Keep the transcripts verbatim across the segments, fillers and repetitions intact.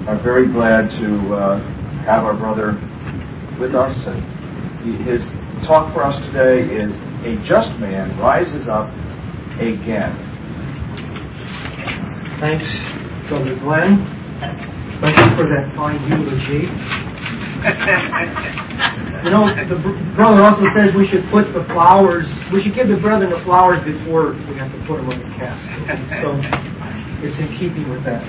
are very glad to uh, have our brother with us. And he, his talk for us today is A Just Man Rises Up Again. Thanks, Brother Glenn. Thank you for that fine eulogy. You know, the br- brother also says we should put the flowers, we should give the brethren the flowers before we have to put them on the casket. So it's in keeping with that.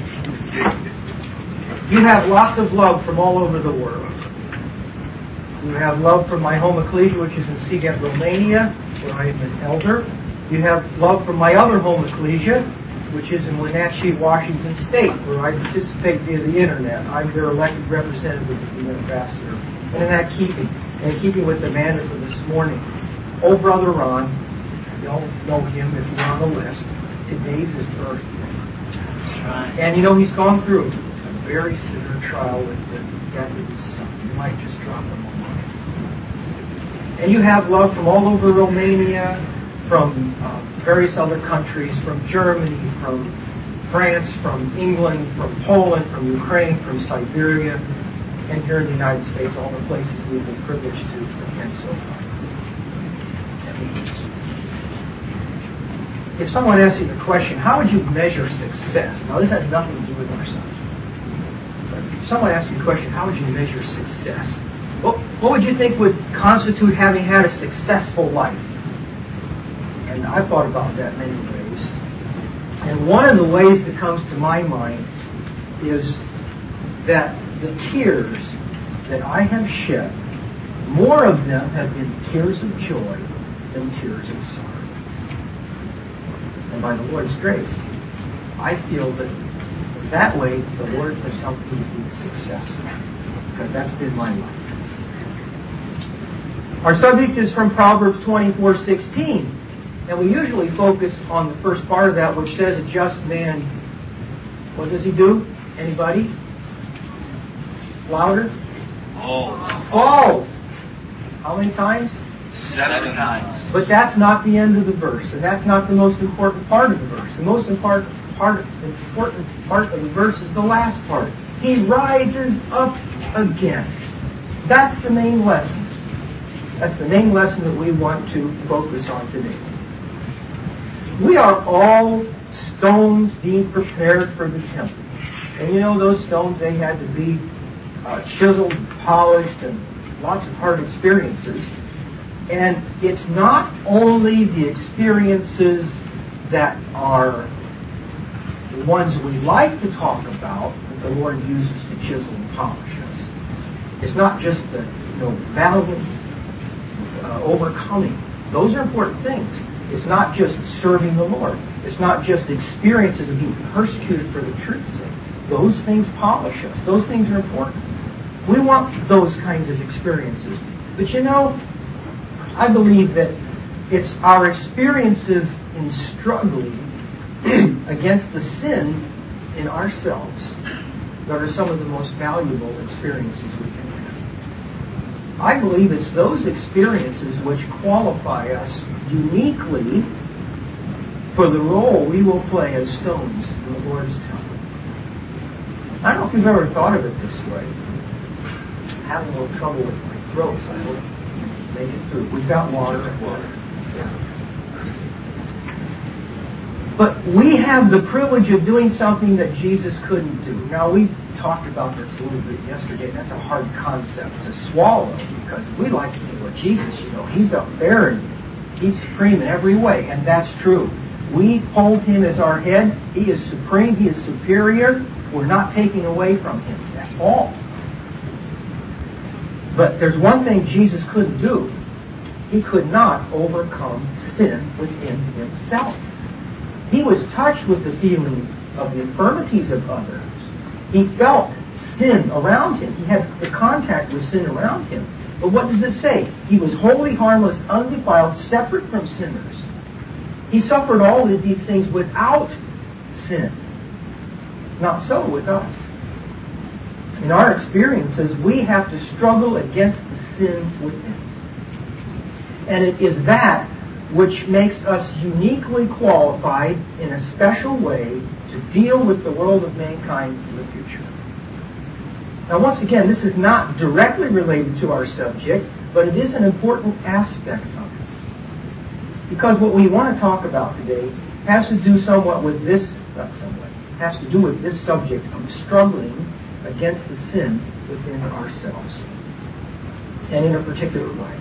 You have lots of love from all over the world. You have love from my home ecclesia, which is in Seagat, Romania, where I am an elder. You have love from my other home ecclesia, which is in Wenatchee, Washington State, where I participate via the internet. I'm their elected representative as the ambassador. And in that keeping, and in keeping with the mandate for this morning, old Brother Ron, you all know him if you're on the list, today's his birthday. That's right. And you know, he's gone through a very severe trial with the death of his son. You might just drop him a line. And you have love from all over Romania, from uh, various other countries, from Germany, from France, from England, from Poland, from Ukraine, from Siberia, and here in the United States, all the places we've been privileged to attend so far. If someone asks you the question, how would you measure success? Now, this has nothing to do with our son. But if someone asks you the question, how would you measure success? What, what would you think would constitute having had a successful life? And I've thought about that many ways. And one of the ways that comes to my mind is that the tears that I have shed, more of them have been tears of joy than tears of sorrow. And by the Lord's grace, I feel that that way the Lord has helped me to be successful, because that's been my life. Our subject is from Proverbs twenty-four sixteen. And we usually focus on the first part of that, which says a just man, what does he do? Anybody? Louder? Falls. Falls. How many times? Seven times. But that's not the end of the verse, and that's not the most important part of the verse. The most important part, important part of the verse is the last part. He rises up again. That's the main lesson. That's the main lesson that we want to focus on today. We are all stones being prepared for the temple. And you know, those stones, they had to be uh, chiseled, polished, and lots of hard experiences. And it's not only the experiences that are the ones we like to talk about that the Lord uses to chisel and polish us. It's not just the, you know, battling, uh, overcoming. Those are important things. It's not just serving the Lord. It's not just experiences of being persecuted for the truth's sake. Those things polish us. Those things are important. We want those kinds of experiences. But you know, I believe that it's our experiences in struggling against the sin in ourselves that are some of the most valuable experiences we can have. I believe it's those experiences which qualify us uniquely for the role we will play as stones in the Lord's temple. I don't know if you've ever thought of it this way. I'm having a little trouble with my throat, so I hope I make it through. We've got water. water. Yeah. But we have the privilege of doing something that Jesus couldn't do. Now, we talked about this a little bit yesterday, and that's a hard concept to swallow, because we like to think, well, Jesus, you know, he's up there and he's supreme in every way, and that's true. We hold him as our head. He is supreme. He is superior. We're not taking away from him at all. But there's one thing Jesus couldn't do. He could not overcome sin within himself. He was touched with the feeling of the infirmities of others. He felt sin around him. He had the contact with sin around him. But what does it say? He was wholly harmless, undefiled, separate from sinners. He suffered all of these things without sin. Not so with us. In our experiences, we have to struggle against the sin within. And it is that which makes us uniquely qualified in a special way to deal with the world of mankind in the future. Now, once again, this is not directly related to our subject, but it is an important aspect of it. Because what we want to talk about today has to do somewhat with this, not somewhat, has to do with this subject of struggling against the sin within ourselves, and in a particular way.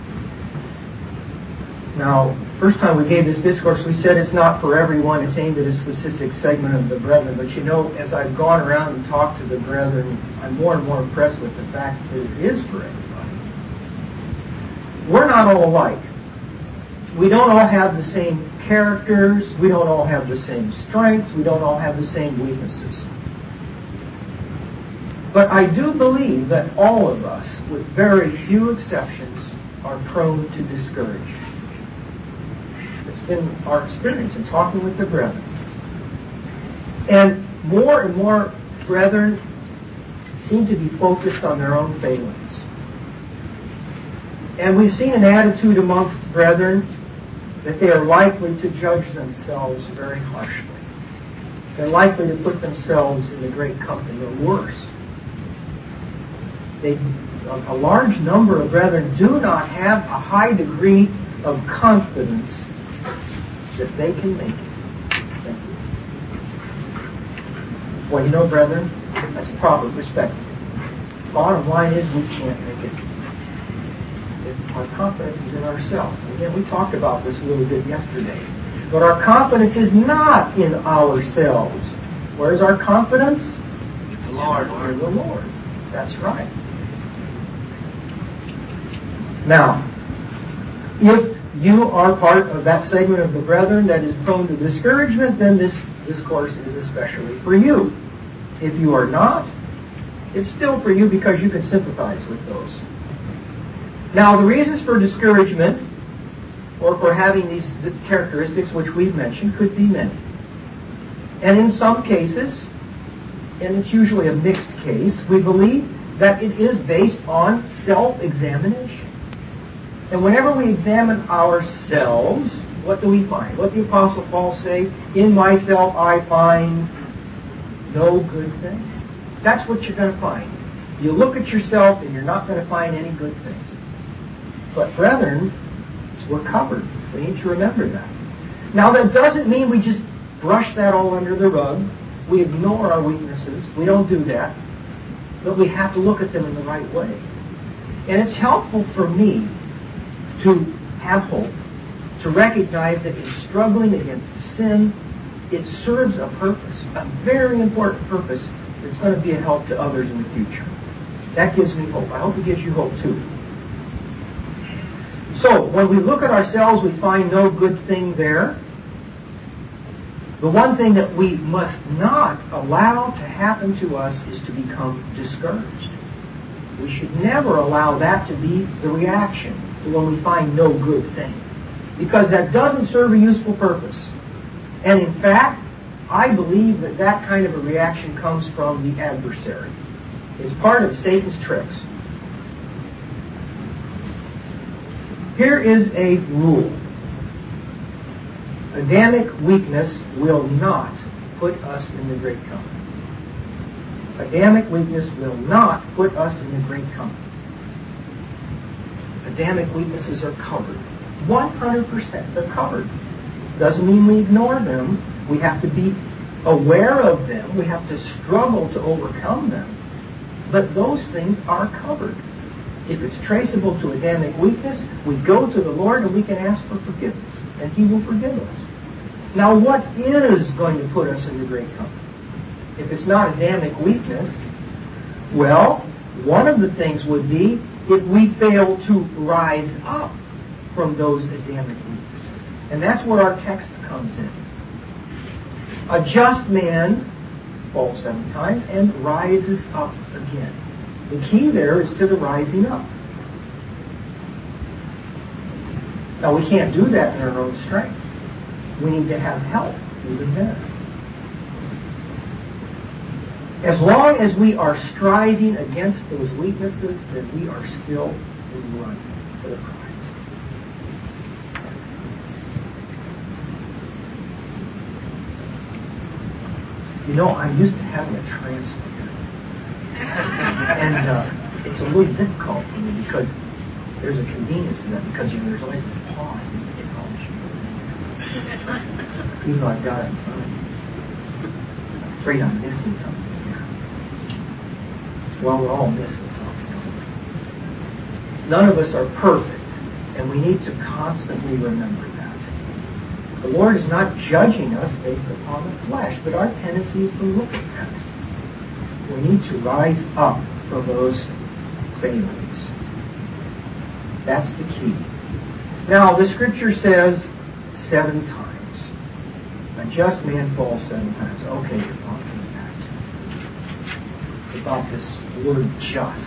Now, first time we gave this discourse, we said it's not for everyone. It's aimed at a specific segment of the brethren. But you know, as I've gone around and talked to the brethren, I'm more and more impressed with the fact that it is for everybody. We're not all alike. We don't all have the same characters. We don't all have the same strengths. We don't all have the same weaknesses. But I do believe that all of us, with very few exceptions, are prone to discouragement. It's been our experience in talking with the brethren. And more and more brethren seem to be focused on their own failings. And we've seen an attitude amongst brethren that they are likely to judge themselves very harshly. They're likely to put themselves in the great company, or worse. They, a, a large number of brethren do not have a high degree of confidence that they can make it. Thank you. Well, you know, brethren, that's proper perspective. Bottom line is we can't make it. If our confidence is in ourselves. Again, we talked about this a little bit yesterday. But our confidence is not in ourselves. Where's our confidence? The Lord. In the Lord. That's right. Now, if you are part of that segment of the brethren that is prone to discouragement, then this discourse is especially for you. If you are not, it's still for you because you can sympathize with those. Now, the reasons for discouragement, or for having these characteristics which we've mentioned, could be many. And in some cases, and it's usually a mixed case, we believe that it is based on self-examination. And whenever we examine ourselves, what do we find? What did the Apostle Paul say? In myself I find no good thing. That's what you're going to find. You look at yourself and you're not going to find any good thing. But brethren, we're covered. We need to remember that. Now that doesn't mean we just brush that all under the rug. We ignore our weaknesses. We don't do that. But we have to look at them in the right way. And it's helpful for me to have hope, to recognize that in struggling against sin, it serves a purpose, a very important purpose that's going to be a help to others in the future. That gives me hope. I hope it gives you hope too. So, when we look at ourselves, we find no good thing there. The one thing that we must not allow to happen to us is to become discouraged. We should never allow that to be the reaction when we find no good thing, because that doesn't serve a useful purpose. And in fact, I believe that that kind of a reaction comes from the adversary. It's part of Satan's tricks. Here is a rule. Adamic weakness will not put us in the great company. Adamic weakness will not put us in the great company. Adamic weaknesses are covered. one hundred percent. They're covered. Doesn't mean we ignore them. We have to be aware of them. We have to struggle to overcome them. But those things are covered. If it's traceable to Adamic weakness, we go to the Lord and we can ask for forgiveness. And He will forgive us. Now, what is going to put us in the great company? If it's not Adamic weakness, well, one of the things would be if we fail to rise up from those Adamic weaknesses. And that's where our text comes in. A just man falls seven times and rises up again. The key there is to the rising up. Now, we can't do that in our own strength. We need to have help even there. As long as we are striving against those weaknesses, then we are still in the run for the prize. You know, I'm used to having a translator. And uh, it's a little difficult for me because there's a convenience to that, because you know, there's always a pause in the technology. Even though I've got it in front of me. I'm afraid I'm missing something here. Well, we're all missing something. None of us are perfect, and we need to constantly remember that. The Lord is not judging us based upon the flesh, but our tendency is to look at that. We need to rise up from those failings. That's the key. Now, the Scripture says seven times. A just man falls seven times. Okay, you're talking about It's about this word just.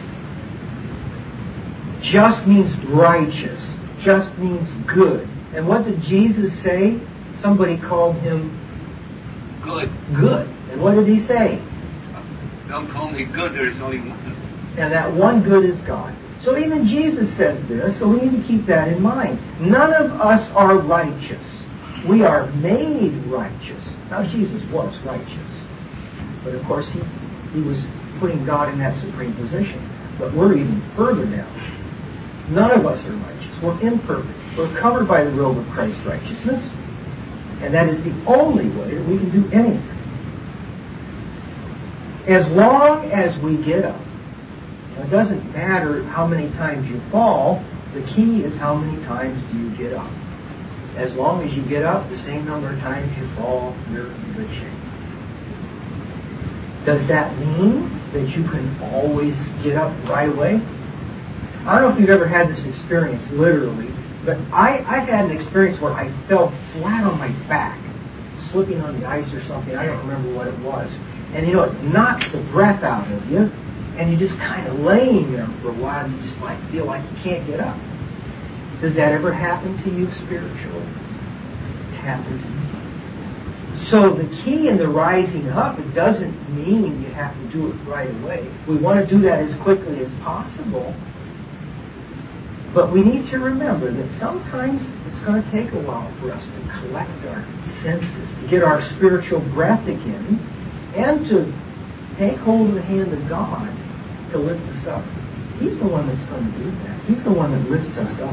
Just means righteous. Just means good. And what did Jesus say? Somebody called him Good. good. And what did he say? Don't call me good, there's only one. And that one good is God. So even Jesus says this, so we need to keep that in mind. None of us are righteous. We are made righteous. Now, Jesus was righteous. But of course, he, he was putting God in that supreme position. But we're even further down. None of us are righteous. We're imperfect. We're covered by the robe of Christ's righteousness. And that is the only way that we can do anything. As long as we get up. It doesn't matter how many times you fall. The key is how many times do you get up. As long as you get up, the same number of times you fall, you're in good shape. Does that mean that you can always get up right away? I don't know if you've ever had this experience, literally, but I, I've had an experience where I fell flat on my back, slipping on the ice or something. I don't remember what it was. And you know, it knocks the breath out of you. And you're just kind of laying there for a while, and you just like feel like you can't get up. Does that ever happen to you spiritually? It's happened to me. So the key in the rising up, it doesn't mean you have to do it right away. We want to do that as quickly as possible. But we need to remember that sometimes it's going to take a while for us to collect our senses, to get our spiritual breath again, and to take hold of the hand of God to lift us up. He's the one that's going to do that. He's the one that lifts us up.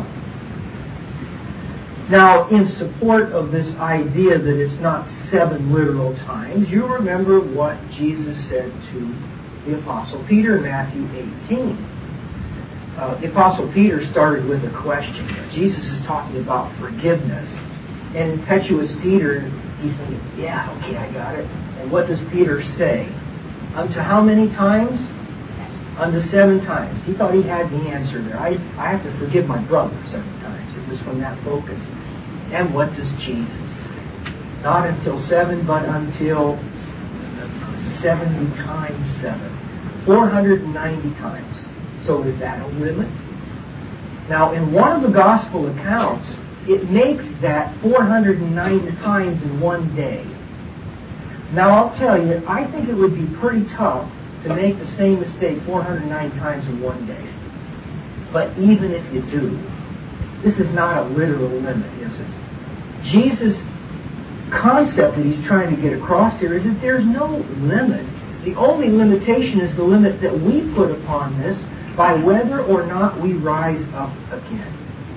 Now, in support of this idea that it's not seven literal times, you remember what Jesus said to the Apostle Peter in Matthew eighteen. Uh, the Apostle Peter started with a question. Jesus is talking about forgiveness. And impetuous Peter, he's thinking, yeah, okay, I got it. And what does Peter say? Unto how many times? Unto seven times. He thought he had the answer there. I, I have to forgive my brother seven times. It was from that focus. And what does Jesus say? Not until seven, but until seventy times seven. four hundred ninety times. So is that a limit? Now, in one of the gospel accounts, it makes that four hundred ninety times in one day. Now, I'll tell you, I think it would be pretty tough to make the same mistake four hundred ninety times in one day. But even if you do, this is not a literal limit, is it? Jesus' concept that he's trying to get across here is that there's no limit. The only limitation is the limit that we put upon this by whether or not we rise up again.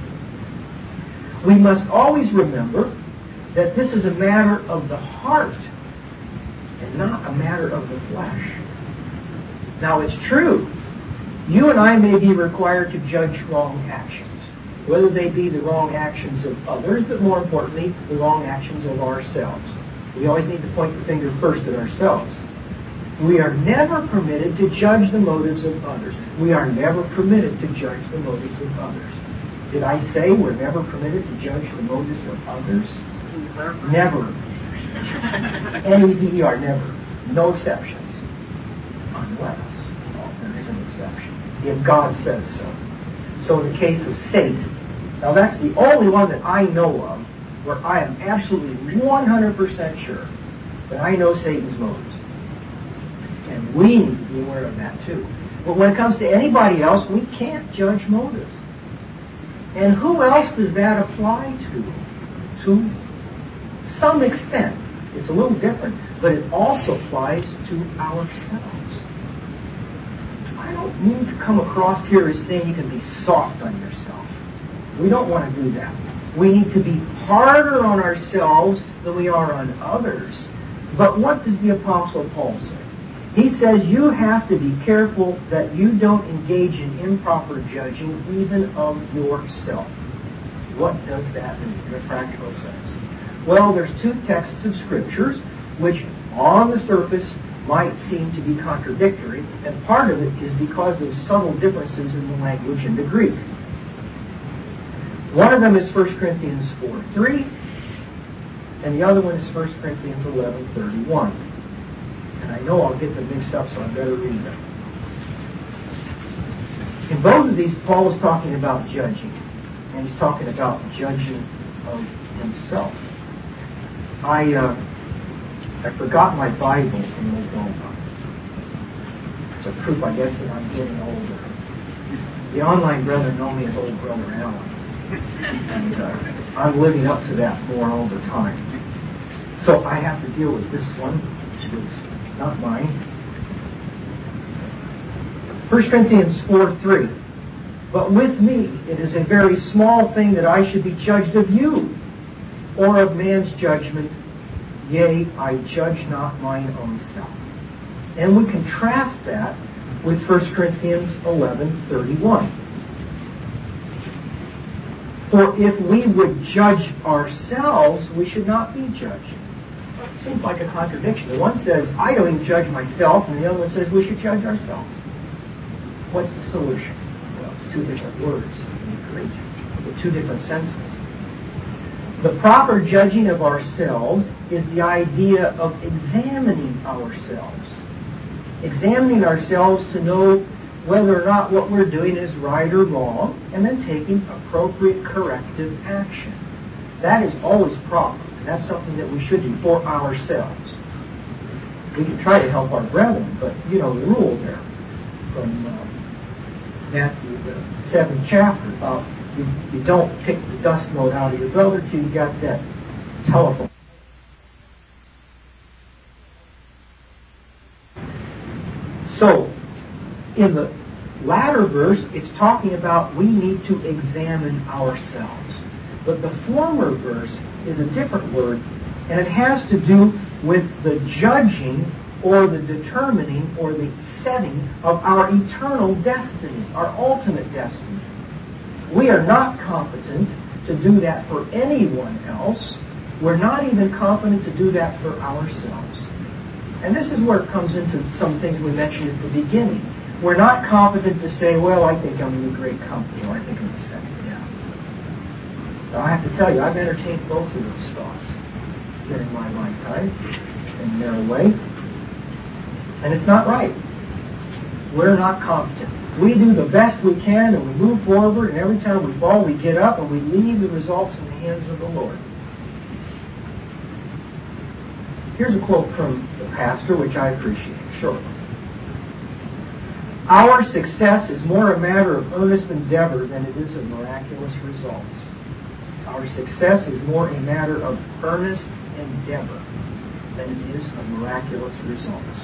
We must always remember that this is a matter of the heart and not a matter of the flesh. Now, it's true. You and I may be required to judge wrong actions, whether they be the wrong actions of others, but more importantly, the wrong actions of ourselves. We always need to point the finger first at ourselves. We are never permitted to judge the motives of others. We are never permitted to judge the motives of others. Did I say we're never permitted to judge the motives of others? Never. N E V E R, never. No exceptions. Unless, well, there is an exception. If God says so. So in the case of Satan, now that's the only one that I know of where I am absolutely one hundred percent sure that I know Satan's motives. And we need to be aware of that too. But when it comes to anybody else, we can't judge motives. And who else does that apply to? To some extent. It's a little different, but it also applies to ourselves. I don't mean to come across here as saying you can be soft on yourself. We don't want to do that. We need to be harder on ourselves than we are on others. But what does the Apostle Paul say? He says you have to be careful that you don't engage in improper judging even of yourself. What does that mean in a practical sense? Well, there's two texts of Scriptures which on the surface might seem to be contradictory, and part of it is because of subtle differences in the language in the Greek. One of them is First Corinthians four three, and the other one is First Corinthians eleven thirty-one. And I know I'll get them mixed up, so I better read them. In both of these, Paul is talking about judging, and he's talking about judging of himself. I uh, I forgot my Bible in Moldova. It's a proof, I guess, that I'm getting older. The online brethren know me as Old Brother Alan. And uh, I'm living up to that more all the time. So I have to deal with this one, which is not mine. First Corinthians four three. But with me it is a very small thing that I should be judged of you, or of man's judgment. Yea, I judge not mine own self. And we contrast that with First Corinthians eleven thirty-one. For if we would judge ourselves, we should not be judged. Seems like a contradiction. The one says, I don't even judge myself, and the other one says we should judge ourselves. What's the solution? Well, it's two different words in Greek with two different senses. The proper judging of ourselves is the idea of examining ourselves. Examining ourselves to know whether or not what we're doing is right or wrong, and then taking appropriate corrective action. That is always proper. That's something that we should do for ourselves. We can try to help our brethren, but you know the rule there from uh, Matthew the seventh chapter about you, you don't pick the dust mote out of your brother till you got that telephone. So, in the latter verse, it's talking about we need to examine ourselves. But the former verse is a different word, and it has to do with the judging or the determining or the setting of our eternal destiny, our ultimate destiny. We are not competent to do that for anyone else. We're not even competent to do that for ourselves. And this is where it comes into some things we mentioned at the beginning. We're not competent to say, well, I think I'm in a great company, or I think I'm a second. Now, I have to tell you, I've entertained both of those thoughts during my lifetime in their way. And it's not right. We're not competent. We do the best we can and we move forward, and every time we fall, we get up and we leave the results in the hands of the Lord. Here's a quote from the pastor, which I appreciate. Shortly. Our success is more a matter of earnest endeavor than it is of miraculous results. Our success is more a matter of earnest endeavor than it is of miraculous results.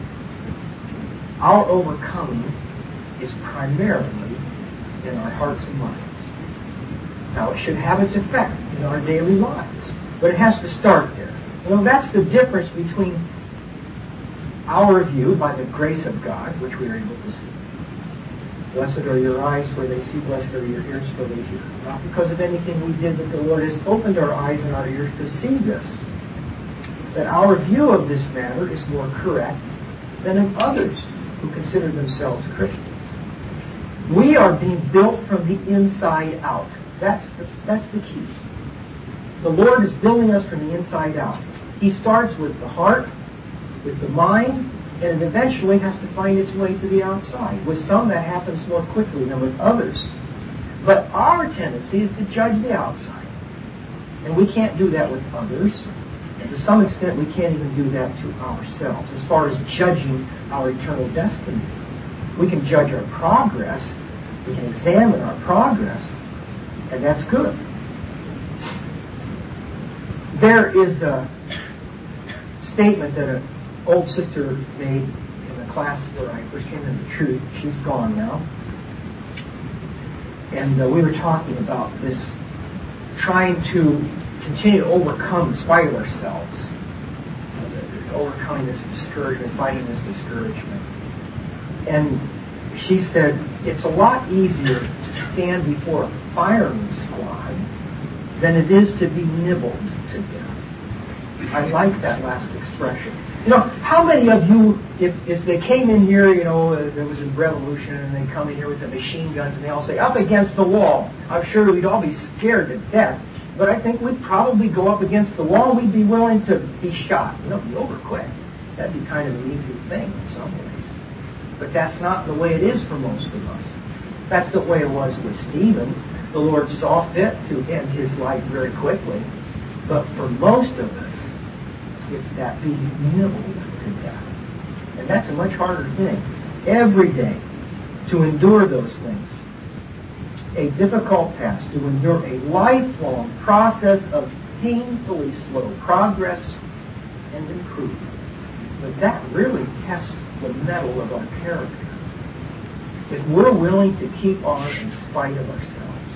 Our overcoming is primarily in our hearts and minds. Now, it should have its effect in our daily lives, but it has to start there. Well, that's the difference between our view by the grace of God, which we are able to see. Blessed are your eyes where they see, blessed are your ears where they hear. Not because of anything we did, but the Lord has opened our eyes and our ears to see this. That our view of this matter is more correct than of others who consider themselves Christians. We are being built from the inside out. That's the, that's the key. The Lord is building us from the inside out. He starts with the heart, with the mind, and it eventually has to find its way to the outside. With some, that happens more quickly than with others. But our tendency is to judge the outside. And we can't do that with others. And to some extent, we can't even do that to ourselves. As far as judging our eternal destiny, we can judge our progress. We can examine our progress. And that's good. There is a statement that an old sister made in a class where I first came into the truth. She's gone now. And uh, we were talking about this, trying to continue to overcome in spite of ourselves. Uh, overcoming this discouragement, fighting this discouragement. And she said, it's a lot easier to stand before a firing squad than it is to be nibbled to death. I like that last expression. You know, how many of you, if, if they came in here, you know, uh, there was a revolution and they come in here with the machine guns and they all say, up against the wall, I'm sure we'd all be scared to death. But I think we'd probably go up against the wall. We'd be willing to be shot. You know, it'd be over quick. That'd be kind of an easy thing in some ways. But that's not the way it is for most of us. That's the way it was with Stephen. The Lord saw fit to end his life very quickly. But for most of us, it's that being nibbled to death. And that's a much harder thing. Every day, to endure those things. A difficult task, to endure a lifelong process of painfully slow progress and improvement. But that really tests the mettle of our character. If we're willing to keep on in spite of ourselves.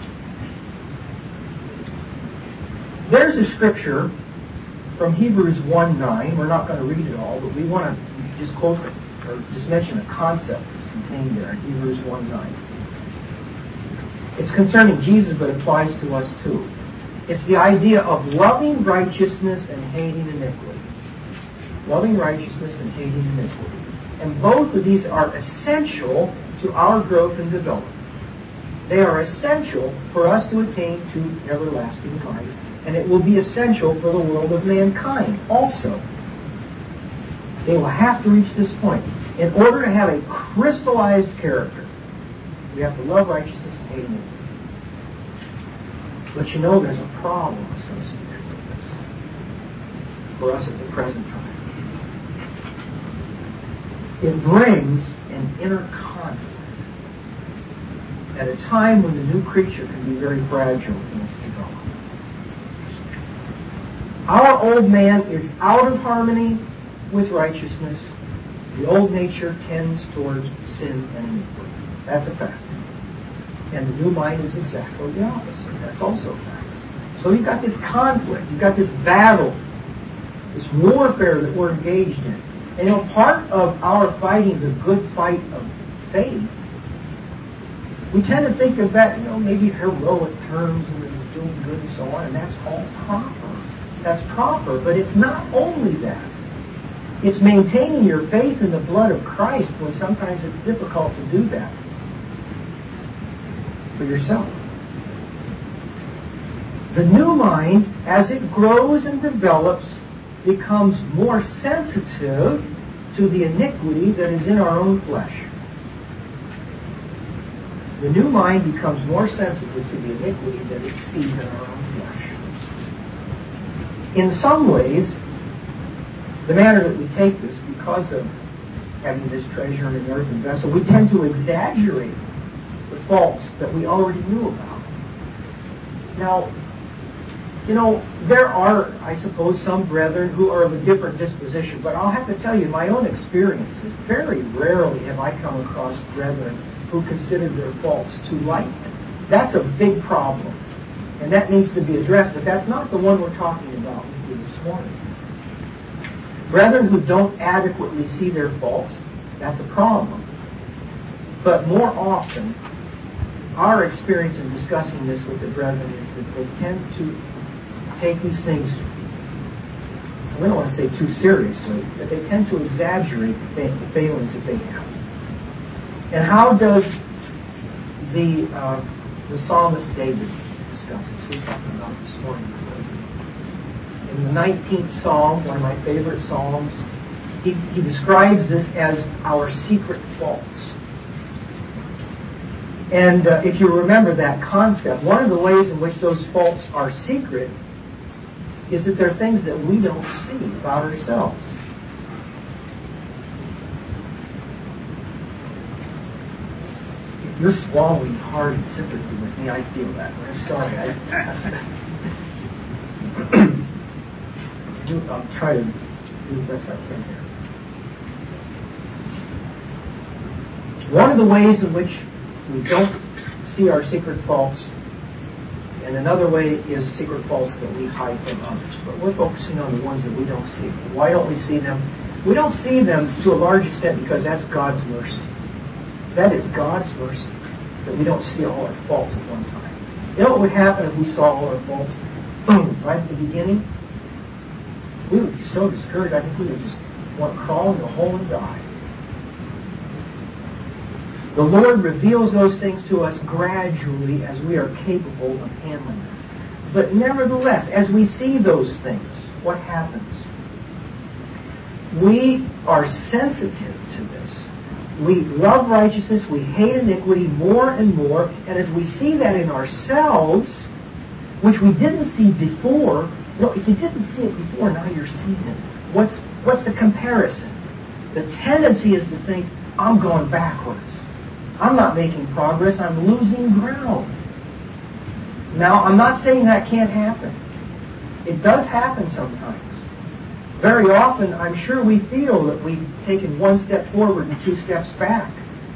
There's a scripture from Hebrews one nine. We're not going to read it all, but we want to just quote it, or just mention a concept that's contained there in Hebrews one nine. It's concerning Jesus, but it applies to us too. It's the idea of loving righteousness and hating iniquity. Loving righteousness and hating iniquity. And both of these are essential to our growth and development. They are essential for us to attain to everlasting life. And it will be essential for the world of mankind also. They will have to reach this point. In order to have a crystallized character, we have to love righteousness and hate iniquity. But you know there's a problem associated with this for us at the present time. It brings an inner conflict at a time when the new creature can be very fragile in its development. Our old man is out of harmony with righteousness. The old nature tends towards sin and iniquity. That's a fact. And the new mind is exactly the opposite. That's also a fact. So you've got this conflict. You've got this battle, this warfare that we're engaged in. And you know, part of our fighting the good fight of faith, we tend to think of that, you know, maybe heroic terms and doing good and so on, and that's all proper. That's proper, but it's not only that. It's maintaining your faith in the blood of Christ when sometimes it's difficult to do that for yourself. The new mind, as it grows and develops, becomes more sensitive to the iniquity that is in our own flesh. The new mind becomes more sensitive to the iniquity that it sees in our own flesh. In some ways, the manner that we take this, because of having this treasure in an earthen vessel, we tend to exaggerate the faults that we already knew about. Now, you know, there are, I suppose, some brethren who are of a different disposition, but I'll have to tell you, in my own experiences, very rarely have I come across brethren who consider their faults too light. That's a big problem. And that needs to be addressed, but that's not the one we're talking about with you this morning. Brethren who don't adequately see their faults, that's a problem. But more often, our experience in discussing this with the brethren is that they tend to take these things, we don't want to say too seriously, but they tend to exaggerate the failings that they have. And how does the uh, the psalmist David discuss this? We talked about this morning. In the nineteenth Psalm, one of my favorite Psalms, he, he describes this as our secret faults. And uh, if you remember that concept, one of the ways in which those faults are secret is that they're things that we don't see about ourselves. If you're swallowing hard in sympathy with me, I feel that. I'm sorry. I, I'll try to do the best I can here. One of the ways in which we don't see our secret faults, and another way is secret faults that we hide from others. But we're focusing on the ones that we don't see. Why don't we see them? We don't see them to a large extent because that's God's mercy. That is God's mercy, that we don't see all our faults at one time. You know what would happen if we saw all our faults, boom, right at the beginning? We would be so discouraged, I think we would just want to crawl in the hole and die. The Lord reveals those things to us gradually as we are capable of handling them. But nevertheless, as we see those things, what happens? We are sensitive to this. We love righteousness, we hate iniquity more and more, and as we see that in ourselves, which we didn't see before, well, if you didn't see it before, now you're seeing it. What's, what's the comparison? The tendency is to think, I'm going backwards. I'm not making progress, I'm losing ground. Now, I'm not saying that can't happen. It does happen sometimes. Very often, I'm sure we feel that we've taken one step forward and two steps back.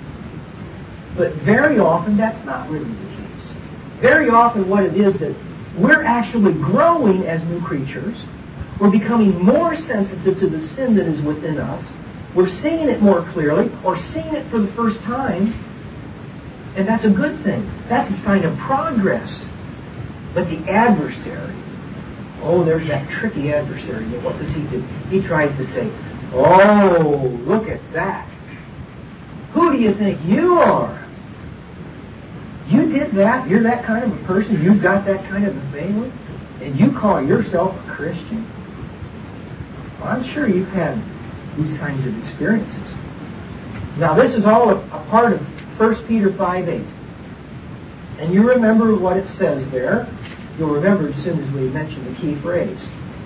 But very often, that's not really the case. Very often, what it is that we're actually growing as new creatures. We're becoming more sensitive to the sin that is within us. We're seeing it more clearly, or seeing it for the first time. And that's a good thing. That's a sign of progress. But the adversary, oh, there's that tricky adversary. What does he do? He tries to say, oh, look at that. Who do you think you are? You did that? You're that kind of a person? You've got that kind of a family? And you call yourself a Christian? Well, I'm sure you've had these kinds of experiences. Now, this is all a, a part of First Peter five eight. And you remember what it says there. You'll remember as soon as we mention the key phrase.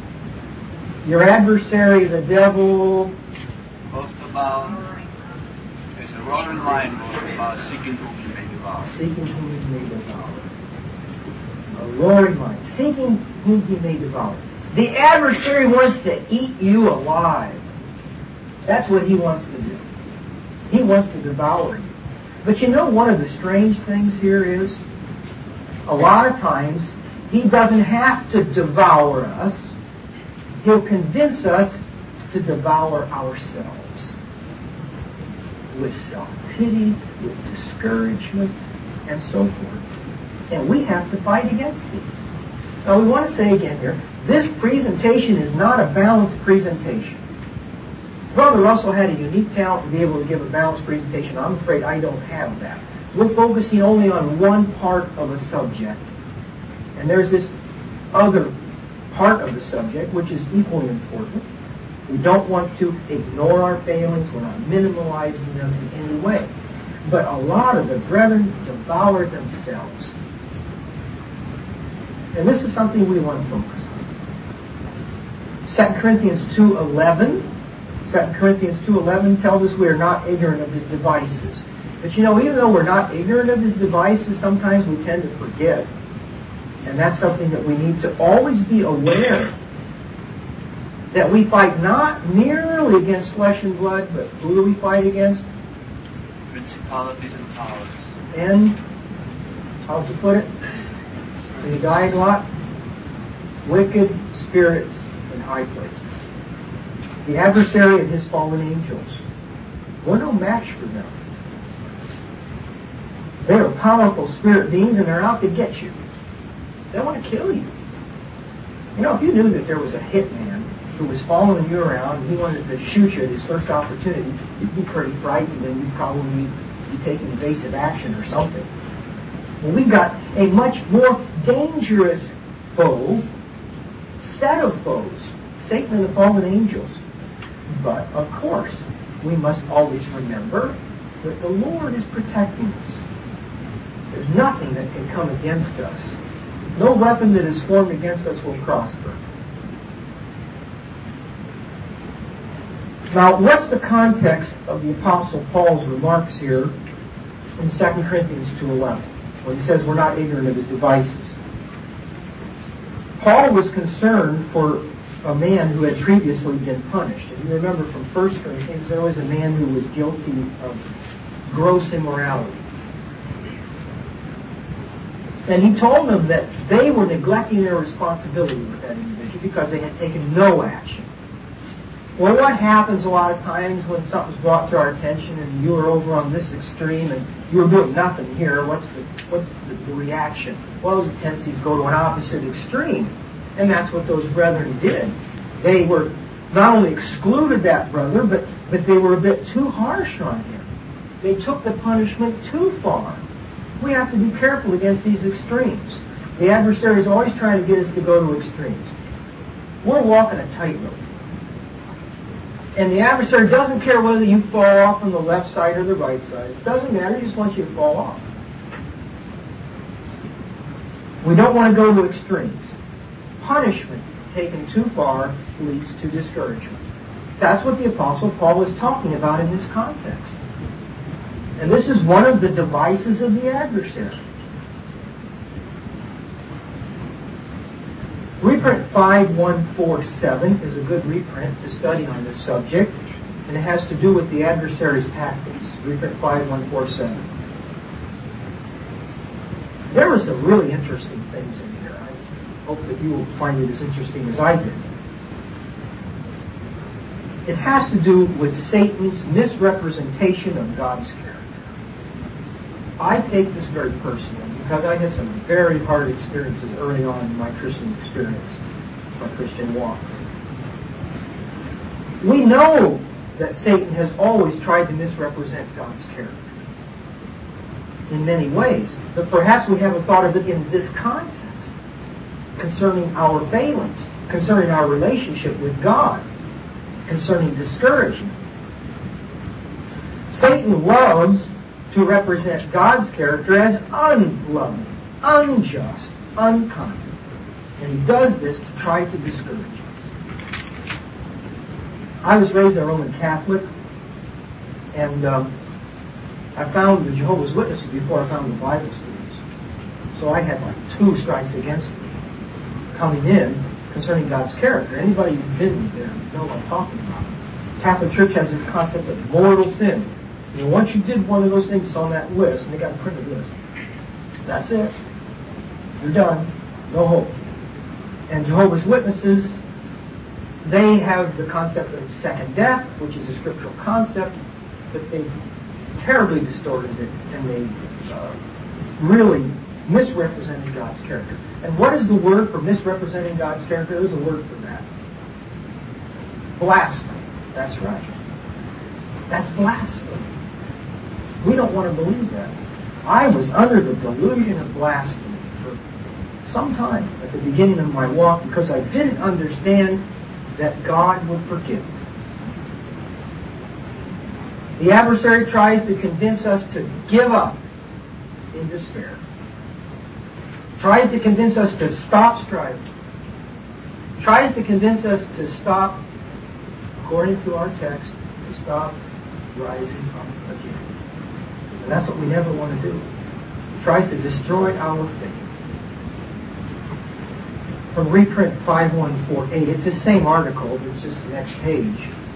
Your adversary, the devil, boast about, there's a roaring lion about seeking whom he may devour. Seeking whom he may devour. A roaring lion. Seeking whom he may devour. The adversary wants to eat you alive. That's what he wants to do. He wants to devour you. But you know, one of the strange things here is, a lot of times, he doesn't have to devour us. He'll convince us to devour ourselves. With self-pity, with discouragement, and so forth. And we have to fight against these. Now, we want to say again here, this presentation is not a balanced presentation. Brother Russell had a unique talent to be able to give a balanced presentation. I'm afraid I don't have that. We're focusing only on one part of a subject. And there's this other part of the subject which is equally important. We don't want to ignore our failings. We're not minimalizing them in any way. But a lot of the brethren devour themselves. And this is something we want to focus on. Second Corinthians two eleven. Second Corinthians two eleven tells us we are not ignorant of his devices. But you know, even though we're not ignorant of his devices, sometimes we tend to forget. And that's something that we need to always be aware. That we fight not merely against flesh and blood, but who do we fight against? Principalities and powers. And, how's he put it? In the dying lot? Wicked spirits in high places. The adversary of his fallen angels. We're no match for them. They are powerful spirit beings and they're out to get you. They want to kill you. You know, if you knew that there was a hitman who was following you around and he wanted to shoot you at his first opportunity, you'd be pretty frightened and you'd probably be taking evasive action or something. Well, we've got a much more dangerous foe, set of foes, Satan and the fallen angels. But, of course, we must always remember that the Lord is protecting us. There's nothing that can come against us. No weapon that is formed against us will prosper. Now, what's the context of the Apostle Paul's remarks here in Second Corinthians two eleven, when he says we're not ignorant of his devices? Paul was concerned for a man who had previously been punished. And you remember from First Corinthians, there was a man who was guilty of gross immorality. And he told them that they were neglecting their responsibility with that individual because they had taken no action. Well, what happens a lot of times when something's brought to our attention and you are over on this extreme and you're doing nothing here? What's the what's the, the reaction? Well, the tendencies go to an opposite extreme. And that's what those brethren did. They were not only excluded that brother, but, but they were a bit too harsh on him. They took the punishment too far. We have to be careful against these extremes. The adversary is always trying to get us to go to extremes. We're walking a tightrope. And the adversary doesn't care whether you fall off on the left side or the right side. It doesn't matter. He just wants you to fall off. We don't want to go to extremes. Punishment taken too far leads to discouragement. That's what the Apostle Paul was talking about in this context. And this is one of the devices of the adversary. Reprint five one four seven is a good reprint to study on this subject, and it has to do with the adversary's tactics. Reprint five one four seven. There were some really interesting things in here. I hope that you will find it as interesting as I did. It has to do with Satan's misrepresentation of God's character. I take this very personally because I had some very hard experiences early on in my Christian experience, my Christian walk. We know that Satan has always tried to misrepresent God's character in many ways, but perhaps we haven't thought of it in this context, concerning our failings, concerning our relationship with God, concerning discouragement. Satan loves to represent God's character as unloving, unjust, unkind. And he does this to try to discourage us. I was raised a Roman Catholic, and um, I found the Jehovah's Witnesses before I found the Bible students. So I had like two strikes against me coming in concerning God's character. Anybody who's been there knows what I'm talking about. The Catholic Church has this concept of mortal sin. You know, once you did one of those things, it's on that list, and they got a printed list. That's it. You're done. No hope. And Jehovah's Witnesses, they have the concept of second death, which is a scriptural concept, but they've terribly distorted it, and they uh, really misrepresented God's character. And what is the word for misrepresenting God's character? There's a word for that. Blasphemy. That's right. That's blasphemy. We don't want to believe that. I was under the delusion of blasphemy for some time at the beginning of my walk because I didn't understand that God would forgive me. The adversary tries to convince us to give up in despair. Tries to convince us to stop striving. Tries to convince us to stop, according to our text, to stop rising up again. And that's what we never want to do. It tries to destroy our faith. From reprint five one four eight, it's the same article, but it's just the next page.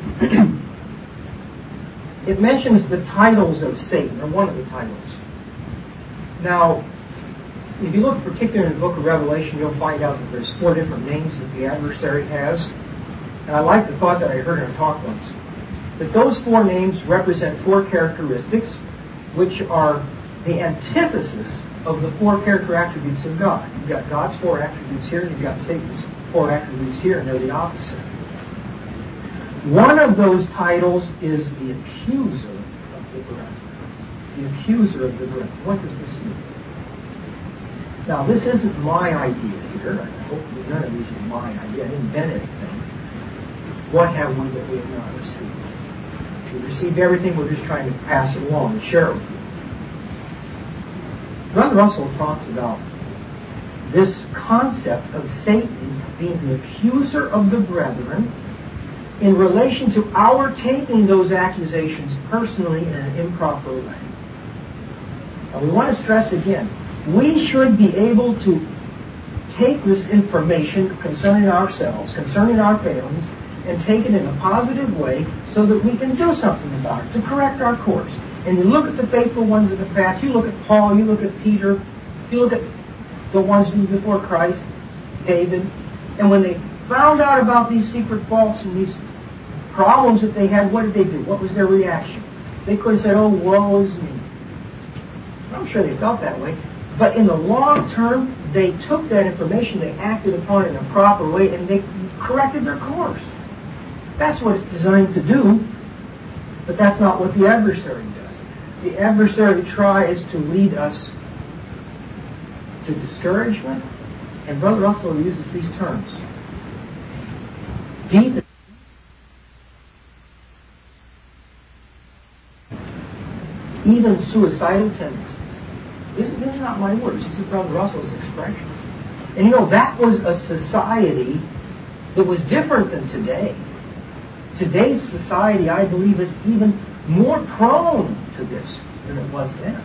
It mentions the titles of Satan, or one of the titles. Now, if you look particularly in the book of Revelation, you'll find out that there's four different names that the adversary has. And I like the thought that I heard in a talk once, that those four names represent four characteristics which are the antithesis of the four character attributes of God. You've got God's four attributes here, and you've got Satan's four attributes here, and they're the opposite. One of those titles is the accuser of the brethren. The accuser of the brethren. What does this mean? Now, this isn't my idea here. I hope none of these are my idea. I didn't invent anything. What have we that we have not received? We've received everything. We're just trying to pass it along and share it with you. Brother Russell talks about this concept of Satan being the accuser of the brethren in relation to our taking those accusations personally in an improper way. Now, we want to stress again, we should be able to take this information concerning ourselves, concerning our failings, and take it in a positive way so that we can do something about it, to correct our course. And you look at the faithful ones of the past, you look at Paul, you look at Peter, you look at the ones before Christ, David, and when they found out about these secret faults and these problems that they had, what did they do? What was their reaction? They could have said, oh, woe is me. I'm sure they felt that way. But in the long term, they took that information, they acted upon it in a proper way, and they corrected their course. That's what it's designed to do, but that's not what the adversary does. The adversary tries to lead us to discouragement, and Brother Russell uses these terms. Deep even suicidal tendencies. These are not my words. These are Brother Russell's expressions. And you know, that was a society that was different than today. Today's society, I believe, is even more prone to this than it was then.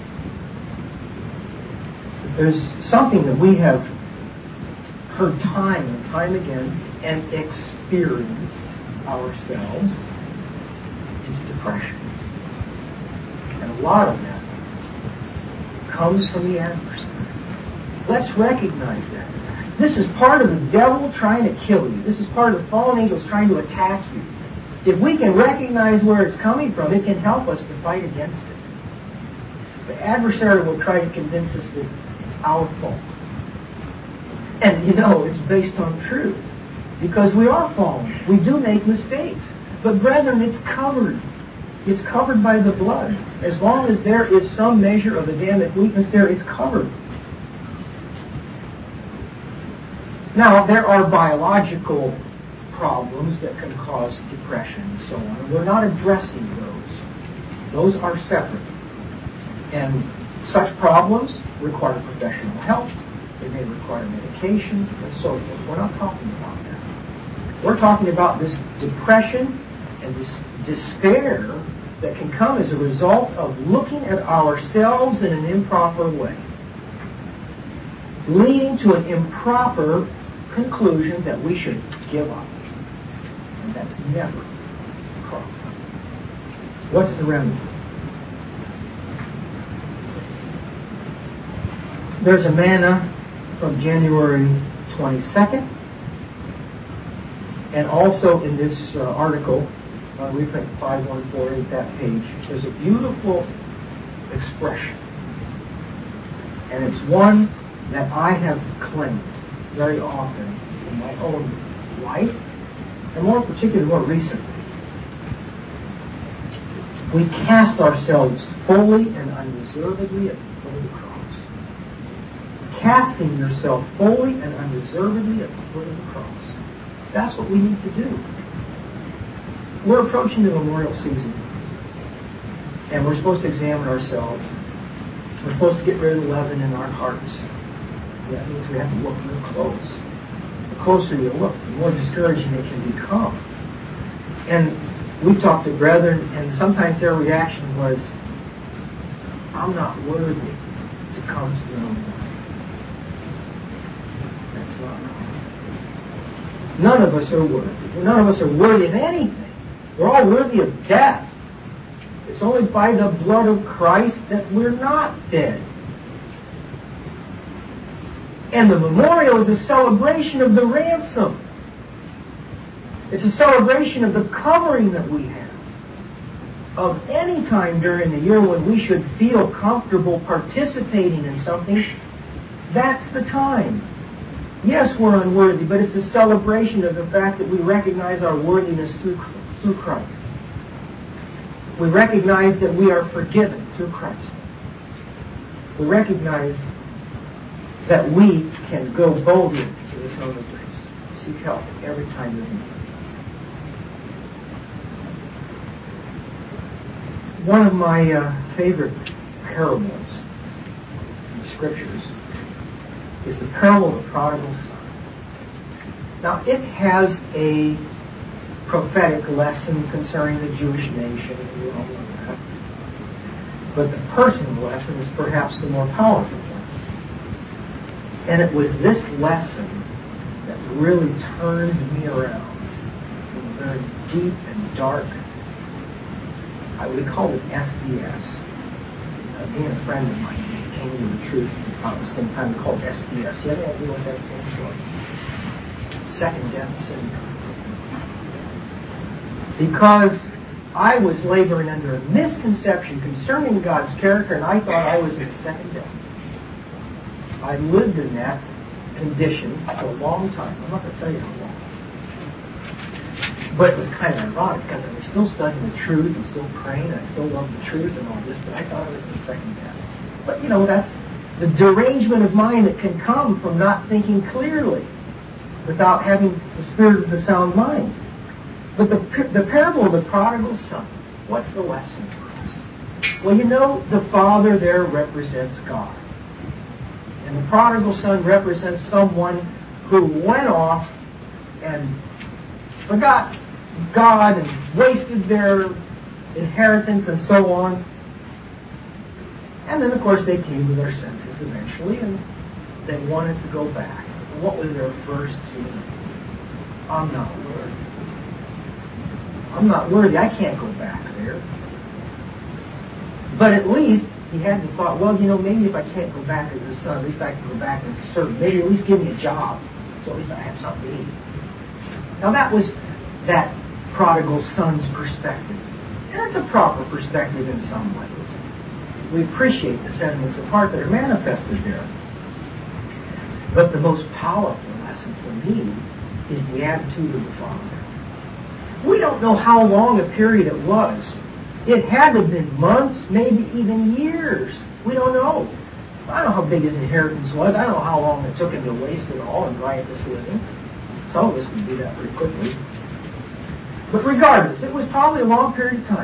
There's something that we have heard time and time again and experienced ourselves. It's depression. And a lot of that comes from the adversary. Let's recognize that. This is part of the devil trying to kill you. This is part of the fallen angels trying to attack you. If we can recognize where it's coming from, it can help us to fight against it. The adversary will try to convince us that it's our fault. And you know, it's based on truth. Because we are fallen. We do make mistakes. But brethren, it's covered. It's covered by the blood. As long as there is some measure of Adamic weakness there, it's covered. Now, there are biological problems that can cause depression and so on. We're not addressing those. Those are separate. And such problems require professional help. They may require medication and so forth. We're not talking about that. We're talking about this depression and this despair that can come as a result of looking at ourselves in an improper way, leading to an improper conclusion that we should give up. And that's never proper. What's the remedy? There's a manna from January twenty-second, and also in this uh, article, Uh, reprint five one four eight, that page, there's a beautiful expression. And it's one that I have claimed very often in my own life, and more particularly, more recently. We cast ourselves fully and unreservedly at the foot of the cross. Casting yourself fully and unreservedly at the foot of the cross. That's what we need to do. We're approaching the memorial season, and we're supposed to examine ourselves. We're supposed to get rid of the leaven in our hearts. That means we have to look real close. The closer you look, the more discouraging it can become. And we've talked to brethren, and sometimes their reaction was, I'm not worthy to come to the memorial. That's not right. None of us are worthy. None of us are worthy of anything. We're all worthy of death. It's only by the blood of Christ that we're not dead. And the memorial is a celebration of the ransom. It's a celebration of the covering that we have. Of any time during the year when we should feel comfortable participating in something, that's the time. Yes, we're unworthy, but it's a celebration of the fact that we recognize our worthiness through Christ. Through Christ. We recognize that we are forgiven through Christ. We recognize that we can go boldly to the throne of grace, seek help every time we need. One of my uh, favorite parables in the Scriptures is the parable of the prodigal son. Now, it has a prophetic lesson concerning the Jewish nation, and we all know that. But the personal lesson is perhaps the more powerful one. And it was this lesson that really turned me around from a very deep and dark, I would call it S B S, uh, being a friend of mine, came to the truth about the same time called S D S. You have any idea what that stands for? Second Death Syndrome. Because I was laboring under a misconception concerning God's character, and I thought I was in second death. I lived in that condition for a long time. I'm not going to tell you how long. But it was kind of ironic because I was still studying the truth and still praying. And I still loved the truth and all this, but I thought I was in second death. But, you know, that's the derangement of mind that can come from not thinking clearly without having the spirit of the sound mind. But the, the parable of the prodigal son, what's the lesson for us? Well, you know, the father there represents God. And the prodigal son represents someone who went off and forgot God and wasted their inheritance and so on. And then, of course, they came to their senses eventually and they wanted to go back. What was their first feeling? I'm not worthy. I'm not worthy. I can't go back there. But at least he had the thought, well, you know, maybe if I can't go back as a son, at least I can go back and serve. Maybe at least give me a job. So at least I have something to eat. Now that was that prodigal son's perspective. And it's a proper perspective in some ways. We appreciate the sentiments of heart that are manifested there. But the most powerful lesson for me is the attitude of the Father. We don't know how long a period it was. It had to have been months, maybe even years. We don't know. I don't know how big his inheritance was. I don't know how long it took him to waste it all in riotous living. Some of us can do that pretty quickly. But regardless, it was probably a long period of time.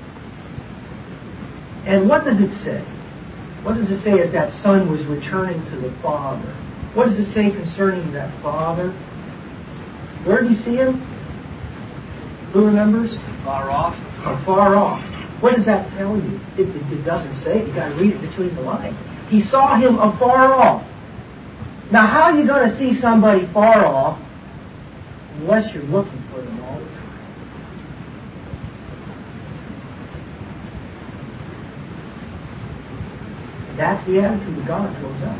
And what does it say? What does it say that that son was returning to the father? What does it say concerning that father? Where did he see him? Who remembers? Far off. Or far off. What does that tell you? It, it, it doesn't say it. You've got to read it between the lines. He saw him afar off. Now, how are you going to see somebody far off unless you're looking for them all the time? That's the attitude of God towards us.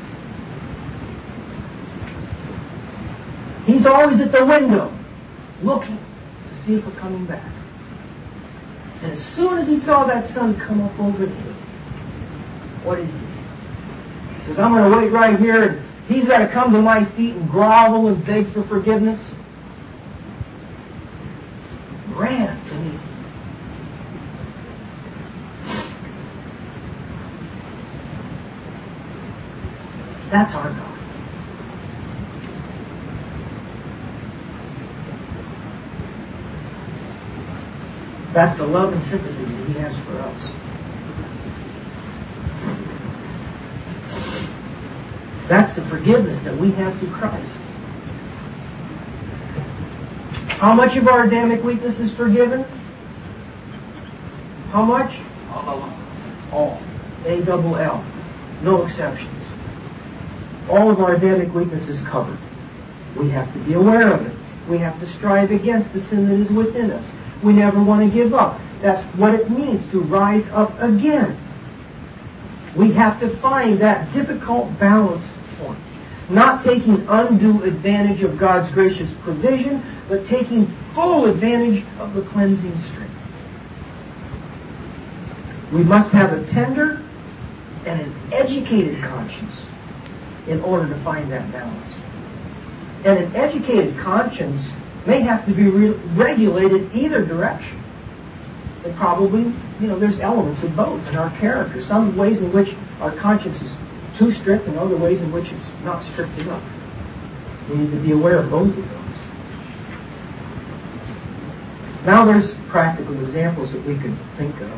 He's always at the window, looking to see if we're coming back. And as soon as he saw that son come up over the hill, what did he do? He says, I'm going to wait right here, and he's got to come to my feet and grovel and beg for forgiveness. Ran to me. That's our God. That's the love and sympathy that He has for us. That's the forgiveness that we have through Christ. How much of our Adamic weakness is forgiven? How much? All of them. All. A double L. No exceptions. All of our Adamic weakness is covered. We have to be aware of it. We have to strive against the sin that is within us. We never want to give up. That's what it means to rise up again. We have to find that difficult balance point. Not taking undue advantage of God's gracious provision, but taking full advantage of the cleansing strength. We must have a tender and an educated conscience in order to find that balance. And an educated conscience may have to be re- regulated either direction. It probably, you know, there's elements of both in our character. Some ways in which our conscience is too strict and other ways in which it's not strict enough. We need to be aware of both of those. Now there's practical examples that we could think of.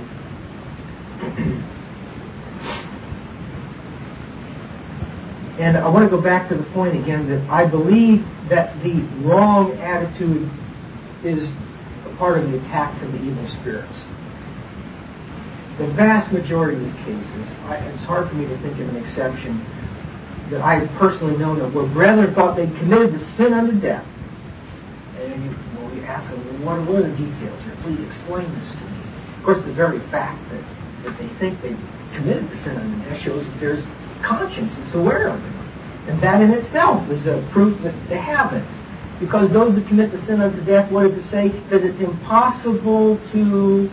And I want to go back to the point again that I believe that the wrong attitude is a part of the attack from the evil spirits. The vast majority of cases, I, it's hard for me to think of an exception that I've personally known of where brethren thought they'd committed the sin unto death. And you, well, you ask them, well, what are the details here? Please explain this to me. Of course, the very fact that that they think they committed the sin unto death shows that there's conscience that's aware of it. And that in itself is a proof that they haven't. Because those that commit the sin unto death, what does it say? That it's impossible to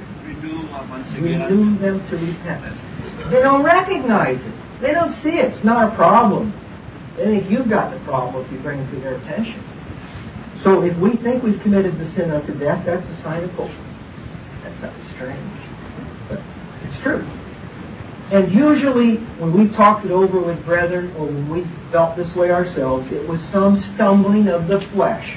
renew them to repentance. They don't recognize it. They don't see it. It's not a problem. They think you've got the problem if you bring it to their attention. So if we think we've committed the sin unto death, that's a sign of hope. That sounds strange, but it's true. And usually, when we talked it over with brethren, or when we felt this way ourselves, it was some stumbling of the flesh.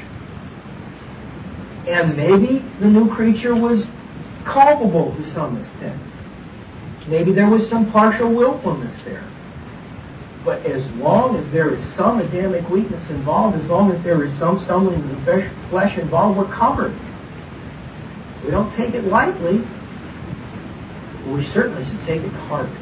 And maybe the new creature was culpable to some extent. Maybe there was some partial willfulness there. But as long as there is some Adamic weakness involved, as long as there is some stumbling of the flesh involved, we're covered. We don't take it lightly. We certainly should take it to heart.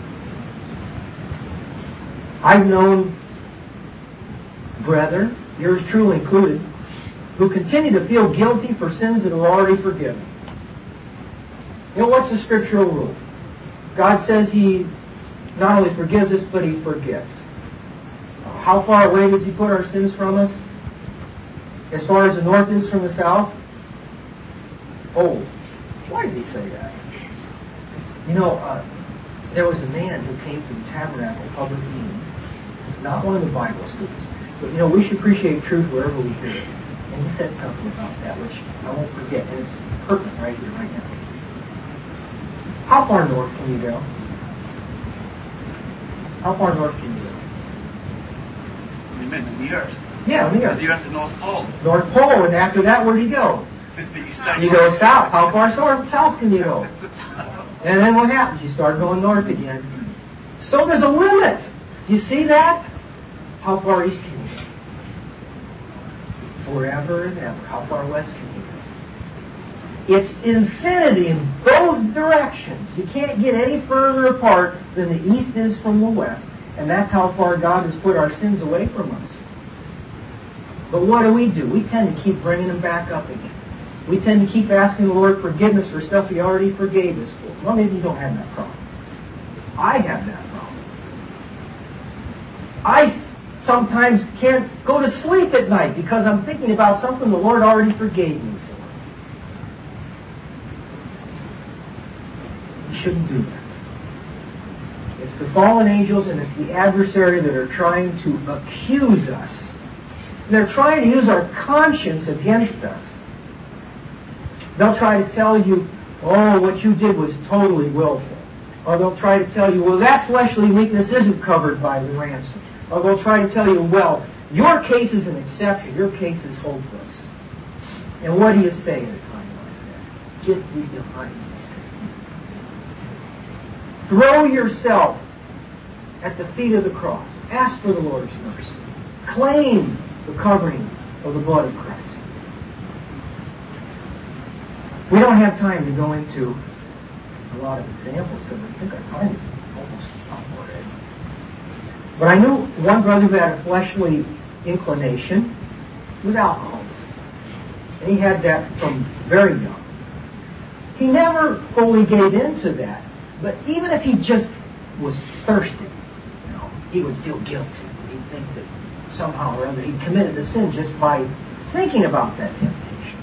I've known brethren, yours truly included, who continue to feel guilty for sins that are already forgiven. You know, what's the scriptural rule? God says He not only forgives us, but He forgets. How far away does He put our sins from us? As far as the north is from the south? Oh, why does He say that? You know, uh, there was a man who came to the Tabernacle public meeting, not one of the Bible students, but you know, we should appreciate truth wherever we hear it. And he said something about that, which I won't forget, and it's pertinent right here, right now. How far north can you go? How far north can you go? You mean in the earth? Yeah, in the earth. The earth is North Pole. North Pole, and after that, where'd you go? You go south. How far south can you go? And then what happens? You start going north again. So there's a limit. You see that? How far east can you go? Forever and ever. How far west can you go? It's infinity in both directions. You can't get any further apart than the east is from the west. And that's how far God has put our sins away from us. But what do we do? We tend to keep bringing them back up again. We tend to keep asking the Lord forgiveness for stuff He already forgave us for. Well, maybe you don't have that problem. I have that problem. I sometimes can't go to sleep at night because I'm thinking about something the Lord already forgave me for. You shouldn't do that. It's the fallen angels and it's the adversary that are trying to accuse us. They're trying to use our conscience against us. They'll try to tell you, oh, what you did was totally willful. Or they'll try to tell you, well, that fleshly weakness isn't covered by the ransom. Or they'll try to tell you, well, your case is an exception. Your case is hopeless. And what do you say at a time like that? Get thee behind me. Throw yourself at the feet of the cross. Ask for the Lord's mercy. Claim the covering of the blood of Christ. We don't have time to go into a lot of examples because I think our time is almost up already. But I knew one brother who had a fleshly inclination. It was alcoholism. And he had that from very young. He never fully gave into that. But even if he just was thirsty, you know, he would feel guilty. He'd think that somehow or other he committed the sin just by thinking about that temptation.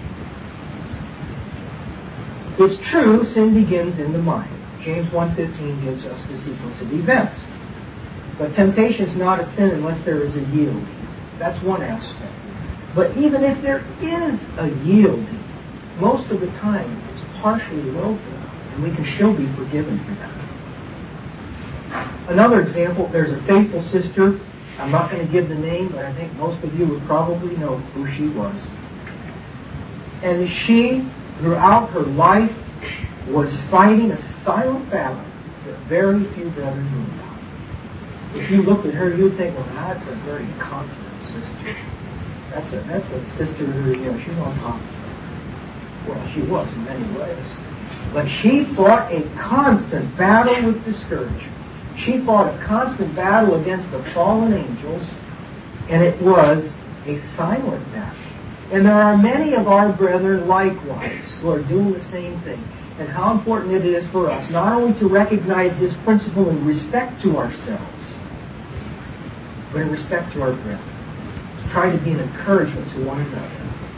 It's true, sin begins in the mind. James one fifteen gives us the sequence of events. But temptation is not a sin unless there is a yielding. That's one aspect. But even if there is a yielding, most of the time it's partially willful, and we can still be forgiven for that. Another example, there's a faithful sister. I'm not going to give the name, but I think most of you would probably know who she was. And she, throughout her life, was fighting a silent battle that very few brethren knew about. If you looked at her, you'd think, well, that's a very confident sister. That's a that's a sister who, you know, she's on top of it. Well, she was in many ways. But she fought a constant battle with discouragement. She fought a constant battle against the fallen angels, and it was a silent battle. And there are many of our brethren likewise who are doing the same thing. And how important it is for us not only to recognize this principle in respect to ourselves, but in respect to our brethren. To try to be an encouragement to one another.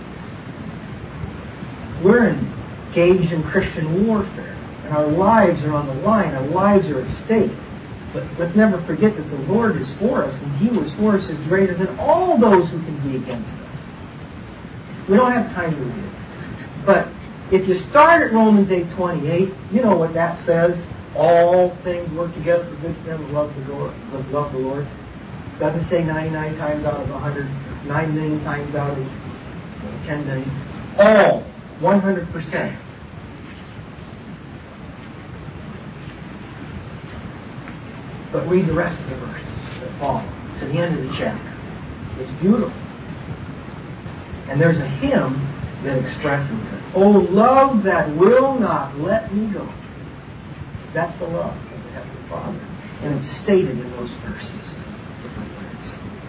We're engaged in Christian warfare, and our lives are on the line, our lives are at stake. But let's never forget that the Lord is for us, and He who is for us is greater than all those who can be against us. We don't have time to read it. But if you start at Romans eight twenty-eight, you know what that says. All things work together for good to them who love the Lord. Love the Lord. It doesn't say ninety-nine times out of one hundred, nine million times out of ten million. All. one hundred percent. But read the rest of the verses that follow to the end of the chapter. It's beautiful. And there's a hymn that expresses it. Oh, love that will not let me go. That's the love of the Heavenly Father. And it's stated in those verses. Different words.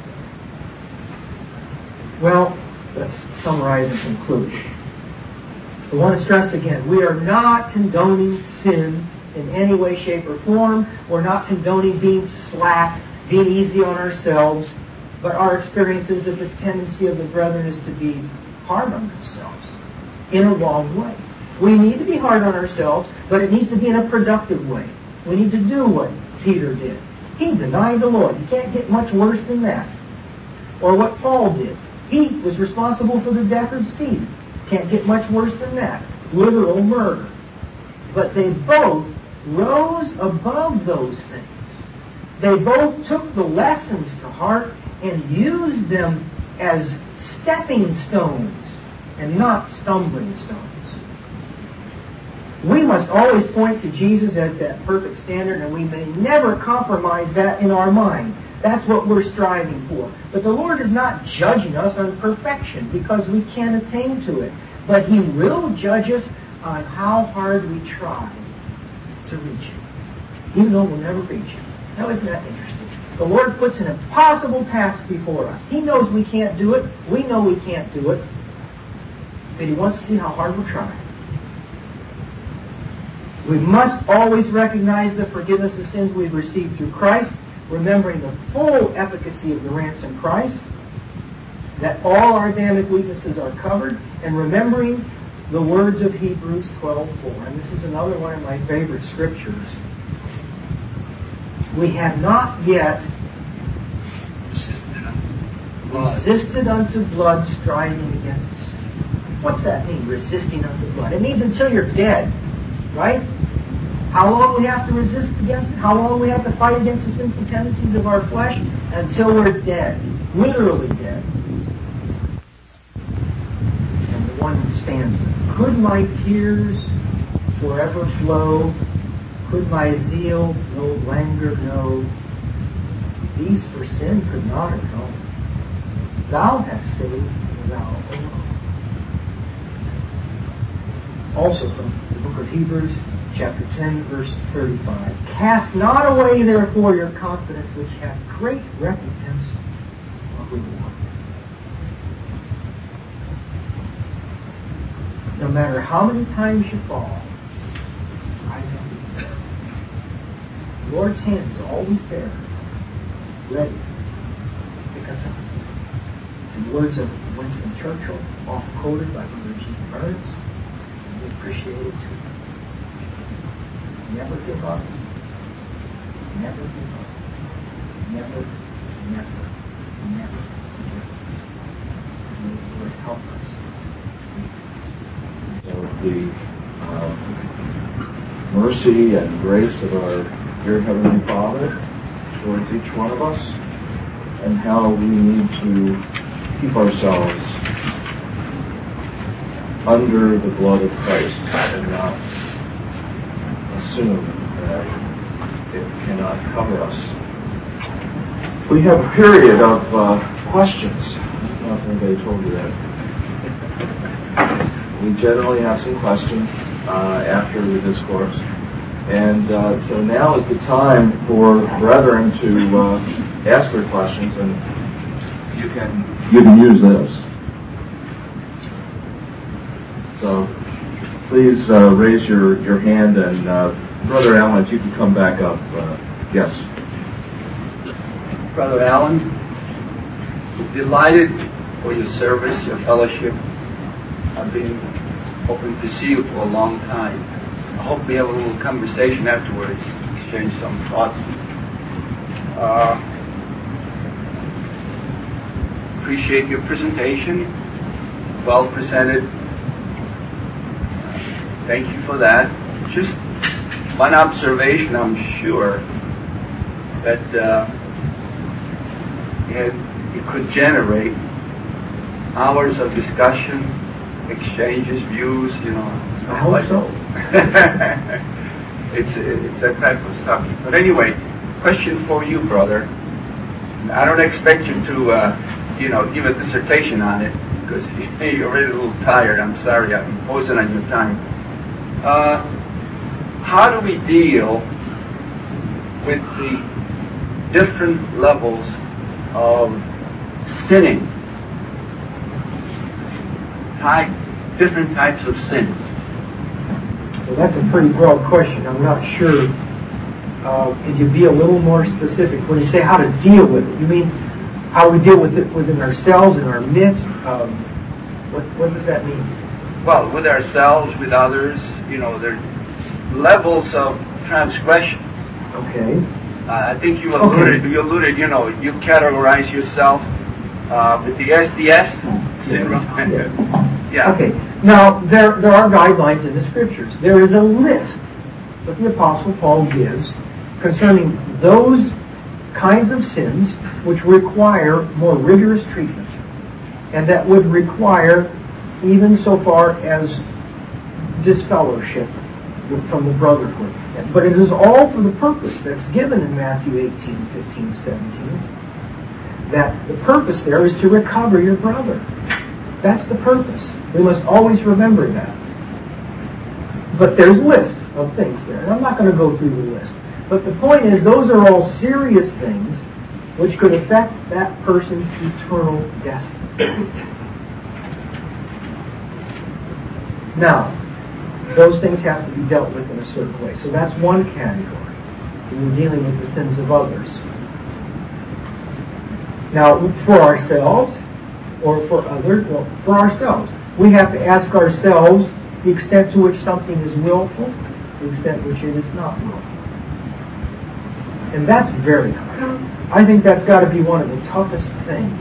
Well, let's summarize and conclude. I want to stress again, we are not condoning sin in any way, shape, or form. We're not condoning being slack, being easy on ourselves. But our experience is that the tendency of the brethren is to be hard on themselves in a wrong way. We need to be hard on ourselves, but it needs to be in a productive way. We need to do what Peter did. He denied the Lord. You can't get much worse than that. Or what Paul did. He was responsible for the death of Stephen. Can't get much worse than that. Literal murder. But they both rose above those things. They both took the lessons to heart and used them as stepping stones and not stumbling stones. We must always point to Jesus as that perfect standard, and we may never compromise that in our minds. That's what we're striving for. But the Lord is not judging us on perfection because we can't attain to it. But He will judge us on how hard we try to reach Him, even though we'll never reach Him. Now, isn't that interesting? The Lord puts an impossible task before us. He knows we can't do it. We know we can't do it. But He wants to see how hard we're trying. We must always recognize the forgiveness of sins we've received through Christ, remembering the full efficacy of the ransom price, that all our Adamic weaknesses are covered, and remembering the words of Hebrews twelve four. And this is another one of my favorite scriptures. We have not yet resisted unto blood, striving against sin. What's that mean, resisting unto blood? It means until you're dead, right? How long we have to resist against it? How long we have to fight against the sinful tendencies of our flesh? Until we're dead. Literally dead. And the one stands there. Could my tears forever flow? Could my zeal no languor know? These for sin could not atone. Thou hast saved, thou alone. Also from the book of Hebrews, chapter ten, verse thirty-five. Cast not away, therefore, your confidence, which hath great recompense of reward. No matter how many times you fall, rise up. The Lord's hand is always there, ready to pick us up. In the words of Winston Churchill, oft quoted by Brother G. Burns, we appreciate it too. Never give up. Never give up. Never, never, never give up. May the Lord help us. So the uh, mercy and grace of our dear Heavenly Father towards each one of us, and how we need to keep ourselves under the blood of Christ and not assume that it cannot cover us. We have a period of uh, questions. I don't know if anybody told you that. We generally have some questions uh, after the discourse. And uh, so now is the time for brethren to uh, ask their questions, and you can you can use this. So please uh, raise your, your hand, and uh, Brother Allen, if you can come back up. Uh, yes. Brother Allen, delighted for your service, your fellowship. I've been hoping to see you for a long time. I hope we have a little conversation afterwards, exchange some thoughts. Uh, appreciate your presentation, well presented. Thank you for that. Just one observation, I'm sure that uh, it, it could generate hours of discussion, exchanges, views, you know. I hope like so. it's, it's that type of stuff. But anyway, question for you, brother. I don't expect you to, uh, you know, give a dissertation on it, because you're already a little tired. I'm sorry, I'm imposing on your time. Uh, how do we deal with the different levels of sinning? Type, different types of sins. Well, that's a pretty broad question. I'm not sure. Uh, could you be a little more specific? When you say how to deal with it, you mean how we deal with it within ourselves, in our midst? Um, what, what does that mean? Well, with ourselves, with others, you know, there are levels of transgression. Okay. Uh, I think you alluded, okay. you alluded, you know, you categorize yourself uh, with the S D S syndrome. Yes. Yeah. Okay. Now, there, there are guidelines in the Scriptures. There is a list that the Apostle Paul gives concerning those kinds of sins which require more rigorous treatment, and that would require even so far as disfellowship from the brotherhood. But it is all for the purpose that's given in Matthew eighteen, fifteen, seventeen, that the purpose there is to recover your brother. That's the purpose. We must always remember that. But there's lists of things there, and I'm not going to go through the list. But the point is, those are all serious things which could affect that person's eternal destiny. Now, those things have to be dealt with in a certain way. So that's one category. When we're dealing with the sins of others. Now, for ourselves, or for others, well, for ourselves, we have to ask ourselves the extent to which something is willful, the extent to which it is not willful. And that's very hard. I think that's got to be one of the toughest things.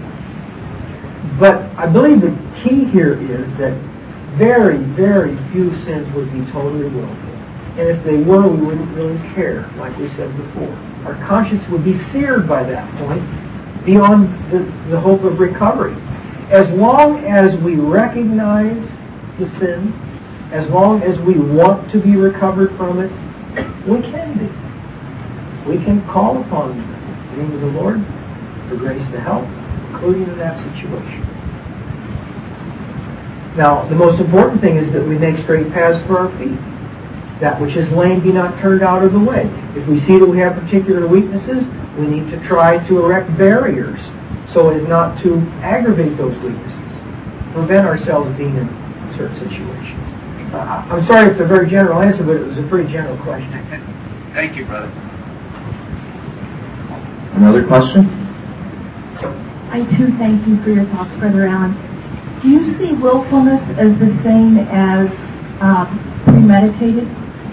But I believe the key here is that very, very few sins would be totally willful. And if they were, we wouldn't really care, like we said before. Our conscience would be seared by that point, beyond the, the hope of recovery. As long as we recognize the sin, as long as we want to be recovered from it, we can be. We can call upon the name of the Lord for grace to help, including in that situation. Now, the most important thing is that we make straight paths for our feet. That which is lame be not turned out of the way. If we see that we have particular weaknesses, we need to try to erect barriers so as not to aggravate those weaknesses, prevent ourselves being in certain situations. Uh, I'm sorry it's a very general answer, but it was a pretty general question. Thank you, brother. Another question? I too thank you for your thoughts, Brother Allen. Do you see willfulness as the same as um, premeditated?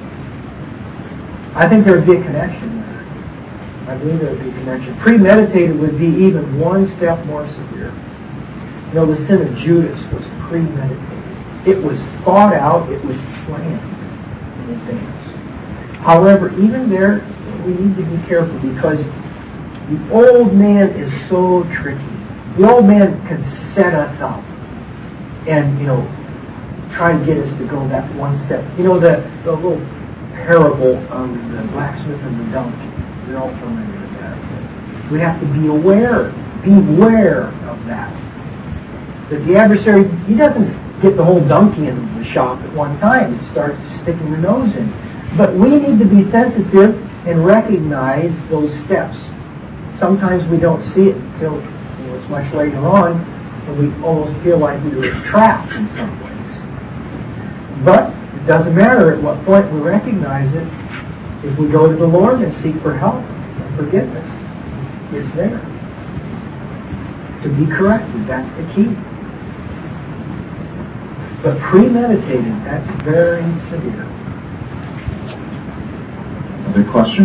I think there would be a connection there. I believe there would be a connection. Premeditated would be even one step more severe. You know, the sin of Judas was premeditated. It was thought out. It was planned in advance. However, even there, we need to be careful because the old man is so tricky. The old man can set us up and, you know, try to get us to go that one step. You know, the, the little parable of the blacksmith and the donkey. You're all familiar with that. We have to be aware, beware of that. That the adversary, he doesn't get the whole donkey in the shop at one time. He starts sticking the nose in. But we need to be sensitive and recognize those steps. Sometimes we don't see it until, you know, it's much later on, and we almost feel like we were trapped in some ways. But it doesn't matter at what point we recognize it. If we go to the Lord and seek for help and forgiveness, it's there. To be corrected, that's the key. But premeditated, that's very severe. Another question?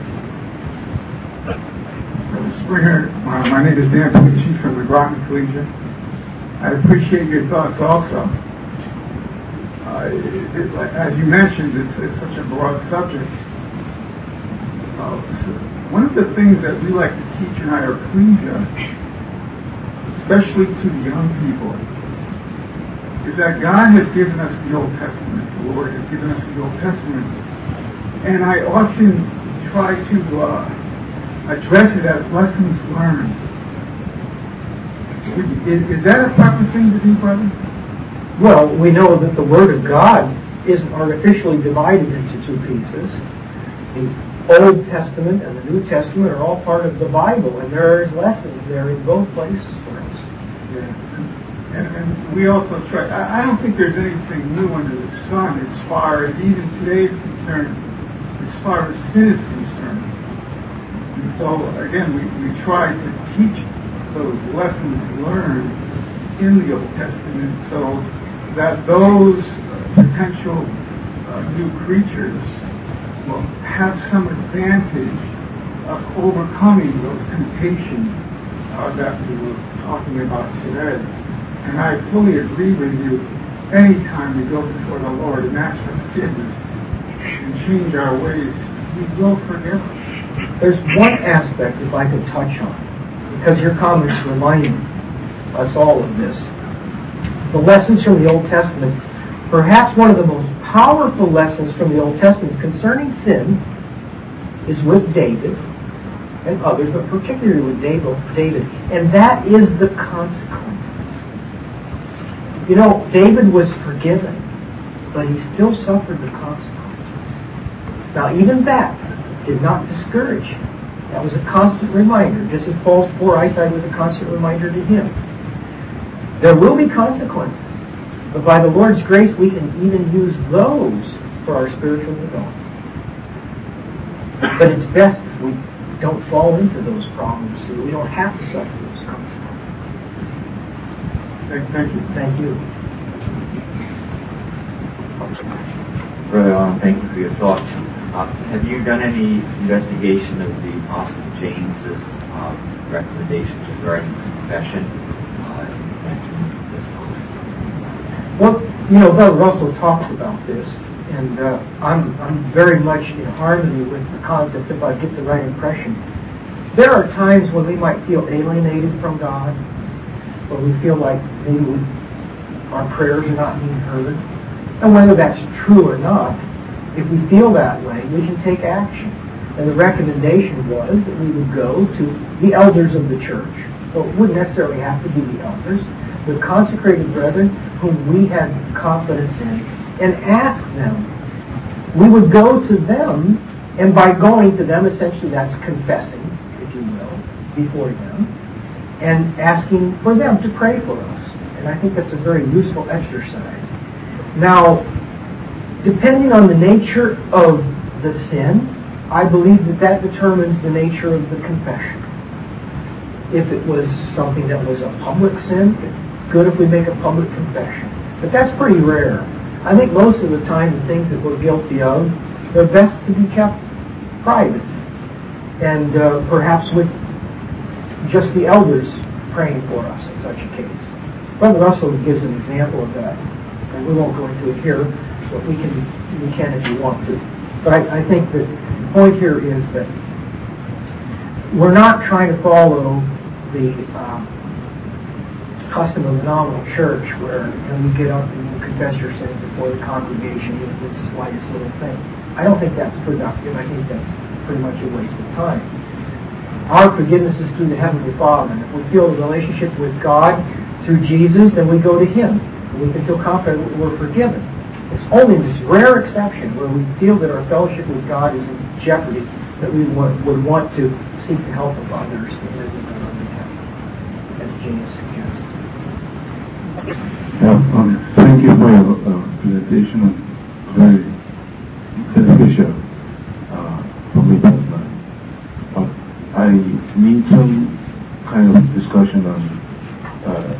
Springer, uh, my name is Dan Felici from the Groton Collegiate. I appreciate your thoughts also. Uh, it, it, as you mentioned, it's, it's such a broad subject. Uh, so one of the things that we like to teach in our ecclesia, especially to the young people, is that God has given us the Old Testament. The Lord has given us the Old Testament. And I often try to uh, address it as lessons learned. Is, is that a proper thing to do, brother? Well, we know that the Word of God isn't artificially divided into two pieces. The Old Testament and the New Testament are all part of the Bible, and there are lessons there in both places for us. Yeah. And, and we also try, I, I don't think there's anything new under the sun as far as even today is concerned, as far as sin is concerned. And so, again, we, we try to teach those lessons learned in the Old Testament so that those uh, potential uh, new creatures will have some advantage of overcoming those temptations uh, that we were talking about today. And I fully agree with you. Anytime we go before the Lord and ask for forgiveness and change our ways, He will forgive us. There's one aspect, if I could touch on, because your comments remind us all of this. The lessons from the Old Testament, perhaps one of the most powerful lessons from the Old Testament concerning sin is with David and others, but particularly with David, and that is the consequences. You know, David was forgiven, but he still suffered the consequences. Now, even that did not discourage him. That was a constant reminder, just as Paul's poor eyesight was a constant reminder to him. There will be consequences, but by the Lord's grace, we can even use those for our spiritual development. But it's best if we don't fall into those problems so we don't have to suffer those consequences. Thank, thank you. Thank you. Brother Allen, thank you for your thoughts. Uh, have you done any investigation of the Apostle James's uh, recommendations regarding confession? Uh, Well, you know, Brother Russell talks about this, and uh, I'm I'm very much in harmony with the concept, if I get the right impression. There are times when we might feel alienated from God, or we feel like maybe we, our prayers are not being heard. And whether that's true or not, if we feel that way, we can take action. And the recommendation was that we would go to the elders of the church. Well, it wouldn't necessarily have to be the elders, the consecrated brethren whom we had confidence in, and ask them. We would go to them, and by going to them, essentially that's confessing, if you will, before them, and asking for them to pray for us. And I think that's a very useful exercise. Now, depending on the nature of the sin, I believe that that determines the nature of the confession. If it was something that was a public sin, it's good if we make a public confession. But that's pretty rare. I think most of the time the things that we're guilty of, they're best to be kept private. And uh, perhaps with just the elders praying for us in such a case. Brother Russell gives an example of that. And we won't go into it here, but we can we can if you want to. But I, I think that the point here is that we're not trying to follow the um, custom of the nominal church where you know, you get up and you confess your sins before the congregation, even if it's the slightest little thing. I don't think that's productive. I think that's pretty much a waste of time. Our forgiveness is through the Heavenly Father. And if we feel a relationship with God through Jesus, then we go to Him. And we can feel confident that we're forgiven. It's only this rare exception where we feel that our fellowship with God is in jeopardy that we would, would want to seek the help of others and then we go to Him, as James suggests. Yeah, um, thank you for your uh, presentation was very beneficial uh, for me personally. But I need some kind of discussion on uh,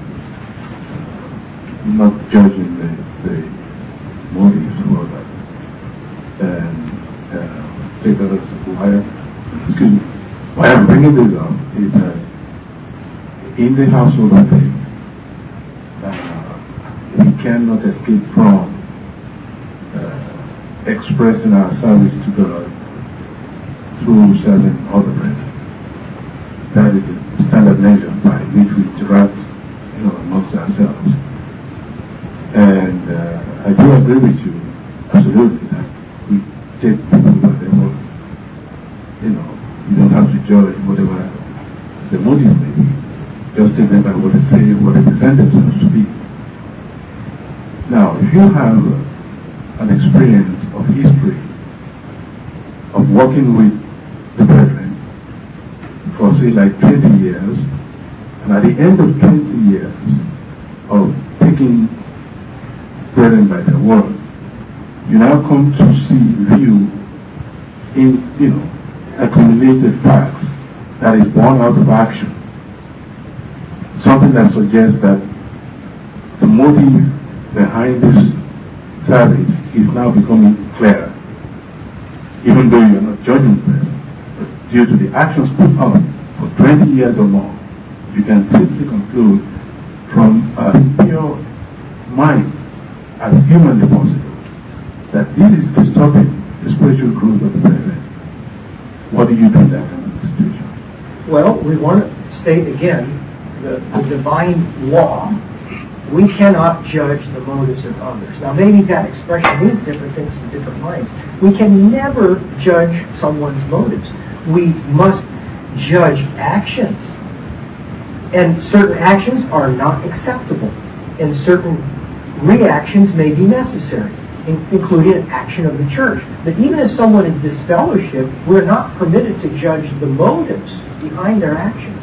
not judging the, the motives for that. And uh, take that as why, excuse me, why I'm bringing this up is that in the household of faith, uh, we cannot escape from uh, expressing our service to God through serving other men. That is a standard measure by which we interact, you know, amongst ourselves. And uh, I do agree with you, absolutely, that we take people by their motives. You know, you don't have to judge whatever the motive may be. Just take them by what they say, what they present themselves to be. Now, if you have an experience of history of working with the brethren for, say, like twenty years, and at the end of twenty years of taking brethren by their word, you now come to see, view in, you know, accumulated facts that is born out of action. Something that suggests that the motive behind this service is now becoming clearer. Even though you are not judging the person, but due to the actions put on for twenty years or more, you can simply conclude from a pure mind, as humanly possible, that this is disturbing the spiritual growth of the brethren. What do you do in that kind of situation? Well, we want to state again the, the divine law. We cannot judge the motives of others. Now, maybe that expression means different things to different minds. We can never judge someone's motives. We must judge actions. And certain actions are not acceptable. And certain reactions may be necessary, including an action of the church. But even if someone is disfellowshipped, we're not permitted to judge the motives behind their actions.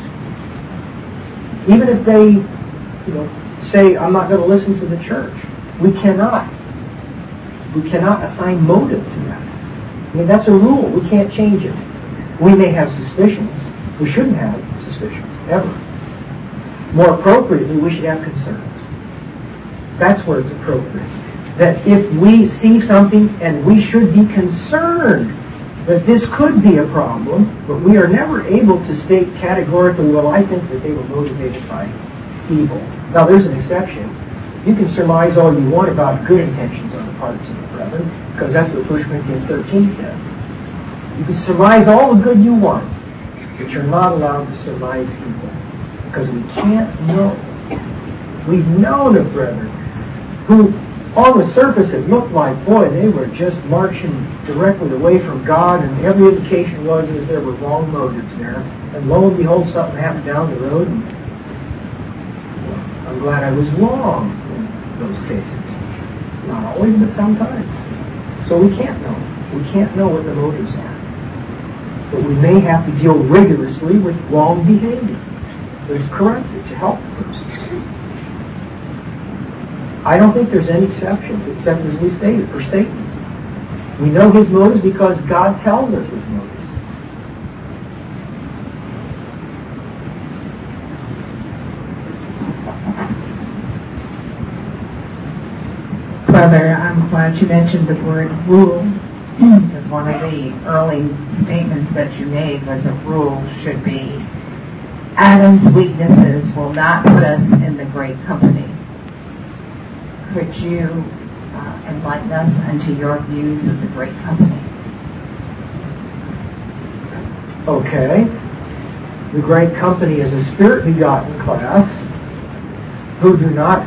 Even if they, you know, say, I'm not going to listen to the church, we cannot. We cannot assign motive to that. I mean, that's a rule. We can't change it. We may have suspicions. We shouldn't have suspicions, ever. More appropriately, we should have concerns. That's where it's appropriate. That if we see something and we should be concerned that this could be a problem, but we are never able to state categorically, well, I think that they were motivated by evil. Now, there's an exception. You can surmise all you want about good intentions on the parts of the brethren, because that's what First Corinthians thirteen says. You can surmise all the good you want, but you're not allowed to surmise evil, because we can't know. We've known of brethren who, on the surface, it looked like, boy, they were just marching directly away from God, and every indication was that there were wrong motives there. And lo and behold, something happened down the road, and well, I'm glad I was wrong in those cases. Not always, but sometimes. So we can't know. We can't know what the motives are. But we may have to deal rigorously with wrong behavior that is corrected to help the person. I don't think there's any exceptions, except as we stated, for Satan. We know his motives because God tells us his motives. Brother, I'm glad you mentioned the word rule, because one of the early statements that you made was a rule should be, Adam's weaknesses will not put us in the great company. Could you uh, enlighten us into your views of the great company? Okay. The great company is a spirit-begotten class who do not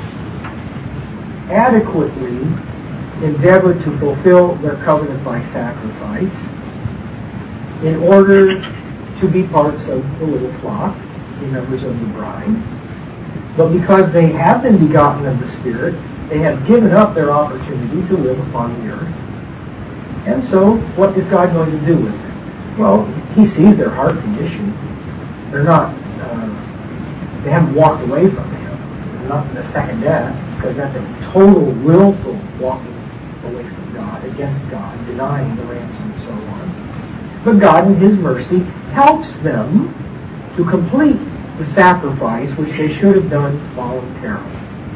adequately endeavor to fulfill their covenant by sacrifice in order to be parts of the little flock, the members of the bride. But because they have been begotten of the Spirit, they have given up their opportunity to live upon the earth. And so, what is God going to do with them? Well, He sees their heart condition. They're not, uh, they haven't walked away from Him. They're not in the second death. because that's a total willful walking away from God, against God, denying the ransom and so on. But God, in His mercy, helps them to complete the sacrifice which they should have done voluntarily.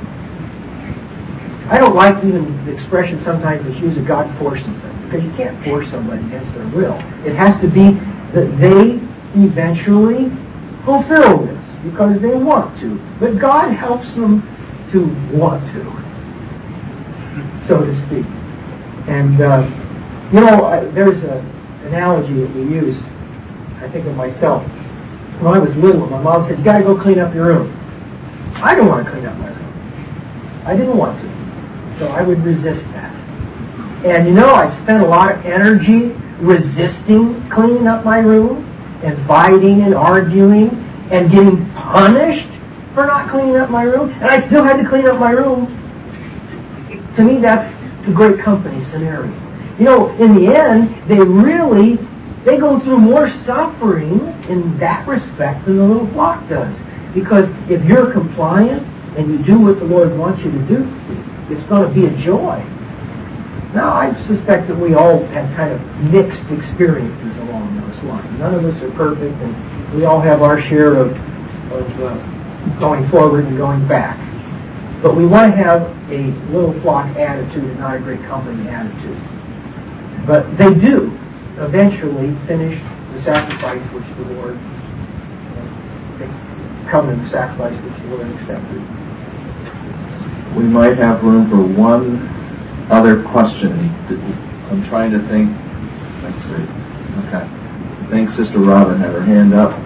I don't like even the expression sometimes that's used that God forces them, because you can't force somebody against their will. It has to be that they eventually fulfill this because they want to. But God helps them to want to, so to speak. And, uh, you know, uh, there's an analogy that we use, I think of myself. When I was little, my mom said, you got to go clean up your room. I didn't want to clean up my room. I didn't want to. So I would resist that. And, you know, I spent a lot of energy resisting cleaning up my room and fighting and arguing and getting punished for not cleaning up my room. And I still had to clean up my room. To me, that's the great company scenario. You know, in the end, they really, they go through more suffering in that respect than the little flock does. Because if you're compliant and you do what the Lord wants you to do, it's going to be a joy. Now, I suspect that we all have kind of mixed experiences along those lines. None of us are perfect, and we all have our share of, of uh, going forward and going back. But we want to have a little flock attitude and not a great company attitude. But they do eventually finish the sacrifice which the Lord, the covenant sacrifice which the Lord accepted. We might have room for one other question. I'm trying to think. Let's see. Okay. I think Sister Robin had her hand up.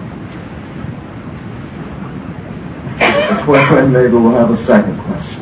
A quick one, maybe we'll have a second question.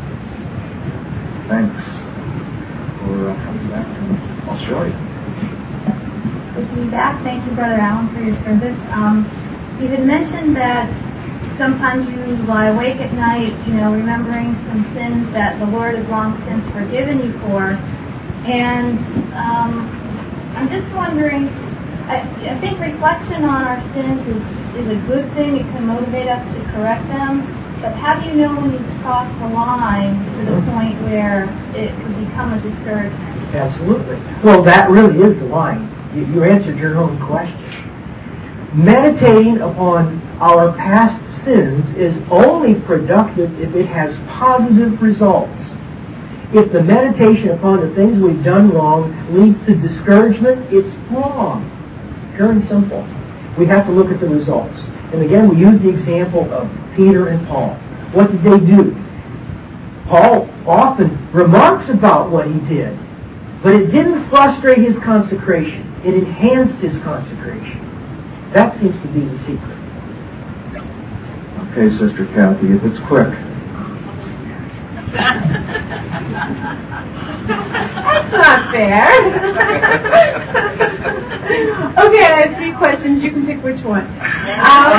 Thanks for uh, coming back. I'll show you. Good to be back. Thank you, Brother Allen, for your service. Um, you had mentioned that sometimes you lie awake at night, you know, remembering some sins that the Lord has long since forgiven you for. And um, I'm just wondering, I, I think reflection on our sins is, is a good thing. It can motivate us to correct them. But how do you know when you've crossed the line to the point where it could become a discouragement? Absolutely. Well, that really is the line. You, you answered your own question. Meditating upon our past sins is only productive if it has positive results. If the meditation upon the things we've done wrong leads to discouragement, it's wrong. Pure and simple. We have to look at the results. And again, we use the example of Peter and Paul. What did they do? Paul often remarks about what he did, but it didn't frustrate his consecration. It enhanced his consecration. That seems to be the secret. Okay, Sister Kathy, if it's quick. That's not fair. Okay, I have three questions. You can pick which one. Um,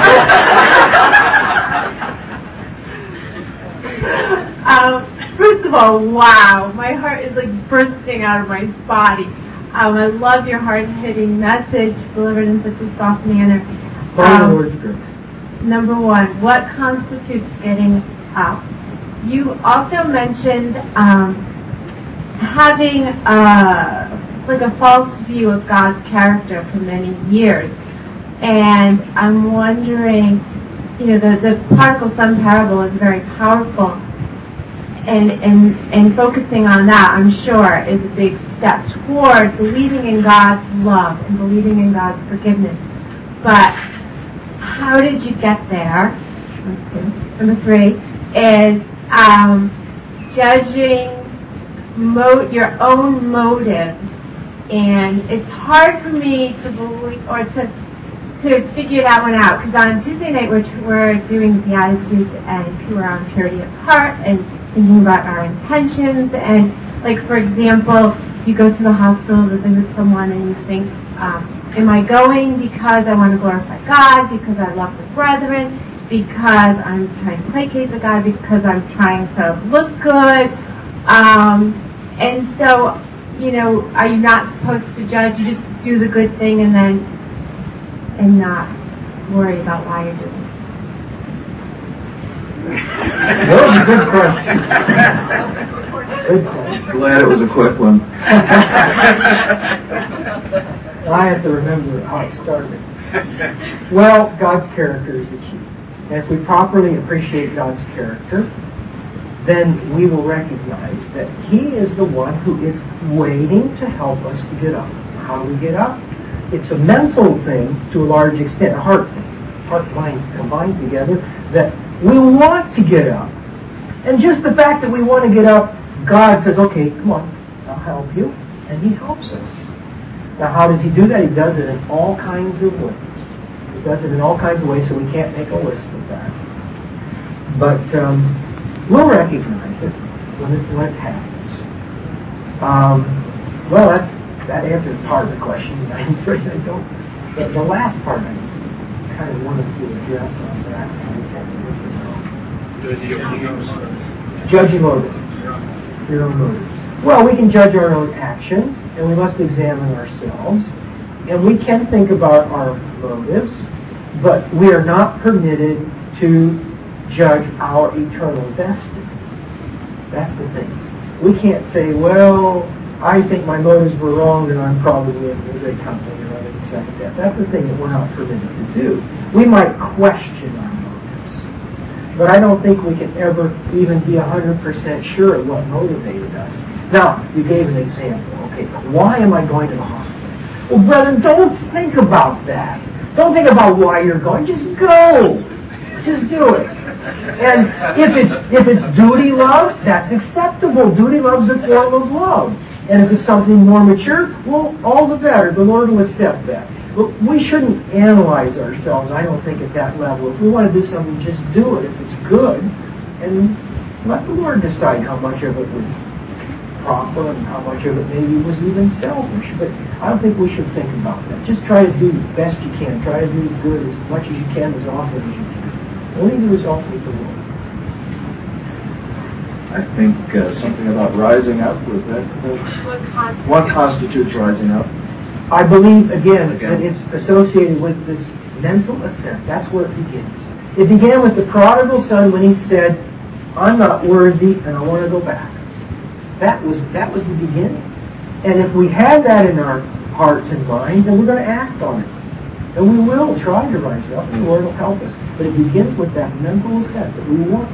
um, first of all, wow, my heart is like bursting out of my body. Um, I love your hard-hitting message delivered in such a soft manner. Um, number one, what constitutes getting up? You also mentioned um, having a, like a false view of God's character for many years. And I'm wondering, you know, the, the prodigal son parable is very powerful. And, and, and focusing on that, I'm sure, is a big step toward believing in God's love and believing in God's forgiveness. But how did you get there? Number two. Number three is um, judging mo- your own motives. And it's hard for me to believe or to to figure that one out, because on Tuesday night we're, we're doing the Beatitudes and we're on purity of heart and thinking about our intentions. And like, for example, you go to the hospital to visit someone and you think, um, am I going because I want to glorify God, because I love the brethren, because I'm trying to placate the God, because I'm trying to look good? Um, and so, you know, are you not supposed to judge? You just do the good thing and then and not worry about why you're doing it. That was a good question. Good question. Glad it was a quick one. I have to remember how it started. Well, God's character is the key. And if we properly appreciate God's character, then we will recognize that He is the one who is waiting to help us to get up. How do we get up? It's a mental thing to a large extent, a heart thing. Heart and mind combined together, that we want to get up. And just the fact that we want to get up, God says, okay, come on, I'll help you. And He helps us. Now, how does He do that? He does it in all kinds of ways. He does it in all kinds of ways, so we can't make a list of that. But um, we'll recognize it when it, when it happens. Um, well, that, that answers part of the question. I'm afraid I don't. But the last part, I kind of wanted to address on that. Judging motives. Your own motives. Well, we can judge our own actions, and we must examine ourselves. And we can think about our motives, but we are not permitted to judge our eternal destiny. That's the thing. We can't say, well, I think my motives were wrong, and I'm probably in a great company or anything like that. That's the thing that we're not permitted to do. We might question our motives, but I don't think we can ever even be one hundred percent sure of what motivated us. Now, you gave an example. Okay, why am I going to the hospital? Well, brother, don't think about that. Don't think about why you're going. Just go. Just do it. And if it's if it's duty love, that's acceptable. Duty love is a form of love. And if it's something more mature, well, all the better. The Lord will accept that. But we shouldn't analyze ourselves, I don't think, at that level. If we want to do something, just do it if it's good. And let the Lord decide how much of it was proper and how much of it maybe was even selfish. But I don't think we should think about that. Just try to do the best you can. Try to do good as much as you can, as often as you can. Only the result with the Lord. I think uh, something about rising up, was that uh, what constitutes rising up? I believe, again, again, that it's associated with this mental assent. That's where it begins. It began with the prodigal son when he said, I'm not worthy and I want to go back. That was that was the beginning. And if we have that in our hearts and minds, then we're going to act on it. And we will try to rise up, and the Lord will help us. But it begins with that mental assent that we want.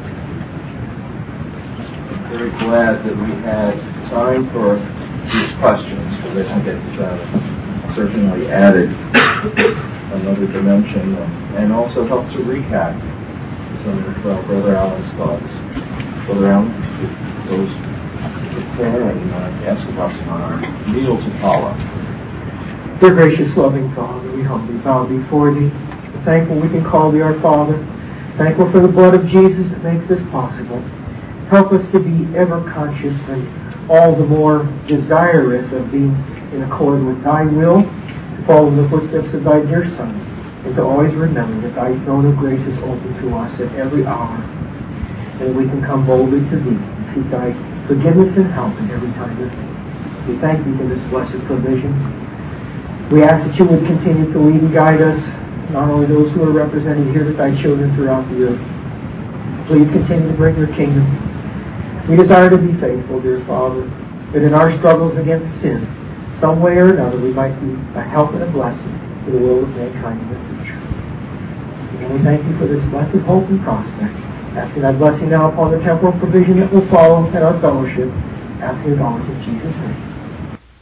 I'm very glad that we had time for these questions, because I think it uh, certainly added another dimension and also helped to recap some of uh, Brother Allen's thoughts. Brother Allen, those prayer and uh, ask about our meal to follow. Dear gracious, loving Father, we humbly bow before Thee. We're thankful we can call Thee our Father. Thankful for the blood of Jesus that makes this possible. Help us to be ever conscious and all the more desirous of being in accord with Thy will, to follow in the footsteps of Thy dear Son, and to always remember that Thy throne of grace is open to us at every hour, and we can come boldly to Thee and seek Thy forgiveness and help in every time of need. We thank Thee for this blessed provision. We ask that You would continue to lead and guide us, not only those who are represented here, but Thy children throughout the earth. Please continue to bring Your kingdom. We desire to be faithful, dear Father, that in our struggles against sin, some way or another, we might be a help and a blessing to the world of mankind in the future. And we thank You for this blessed hope and prospect. Asking Thy blessing now upon the temporal provision that will follow at our fellowship. Asking it always in Jesus' name.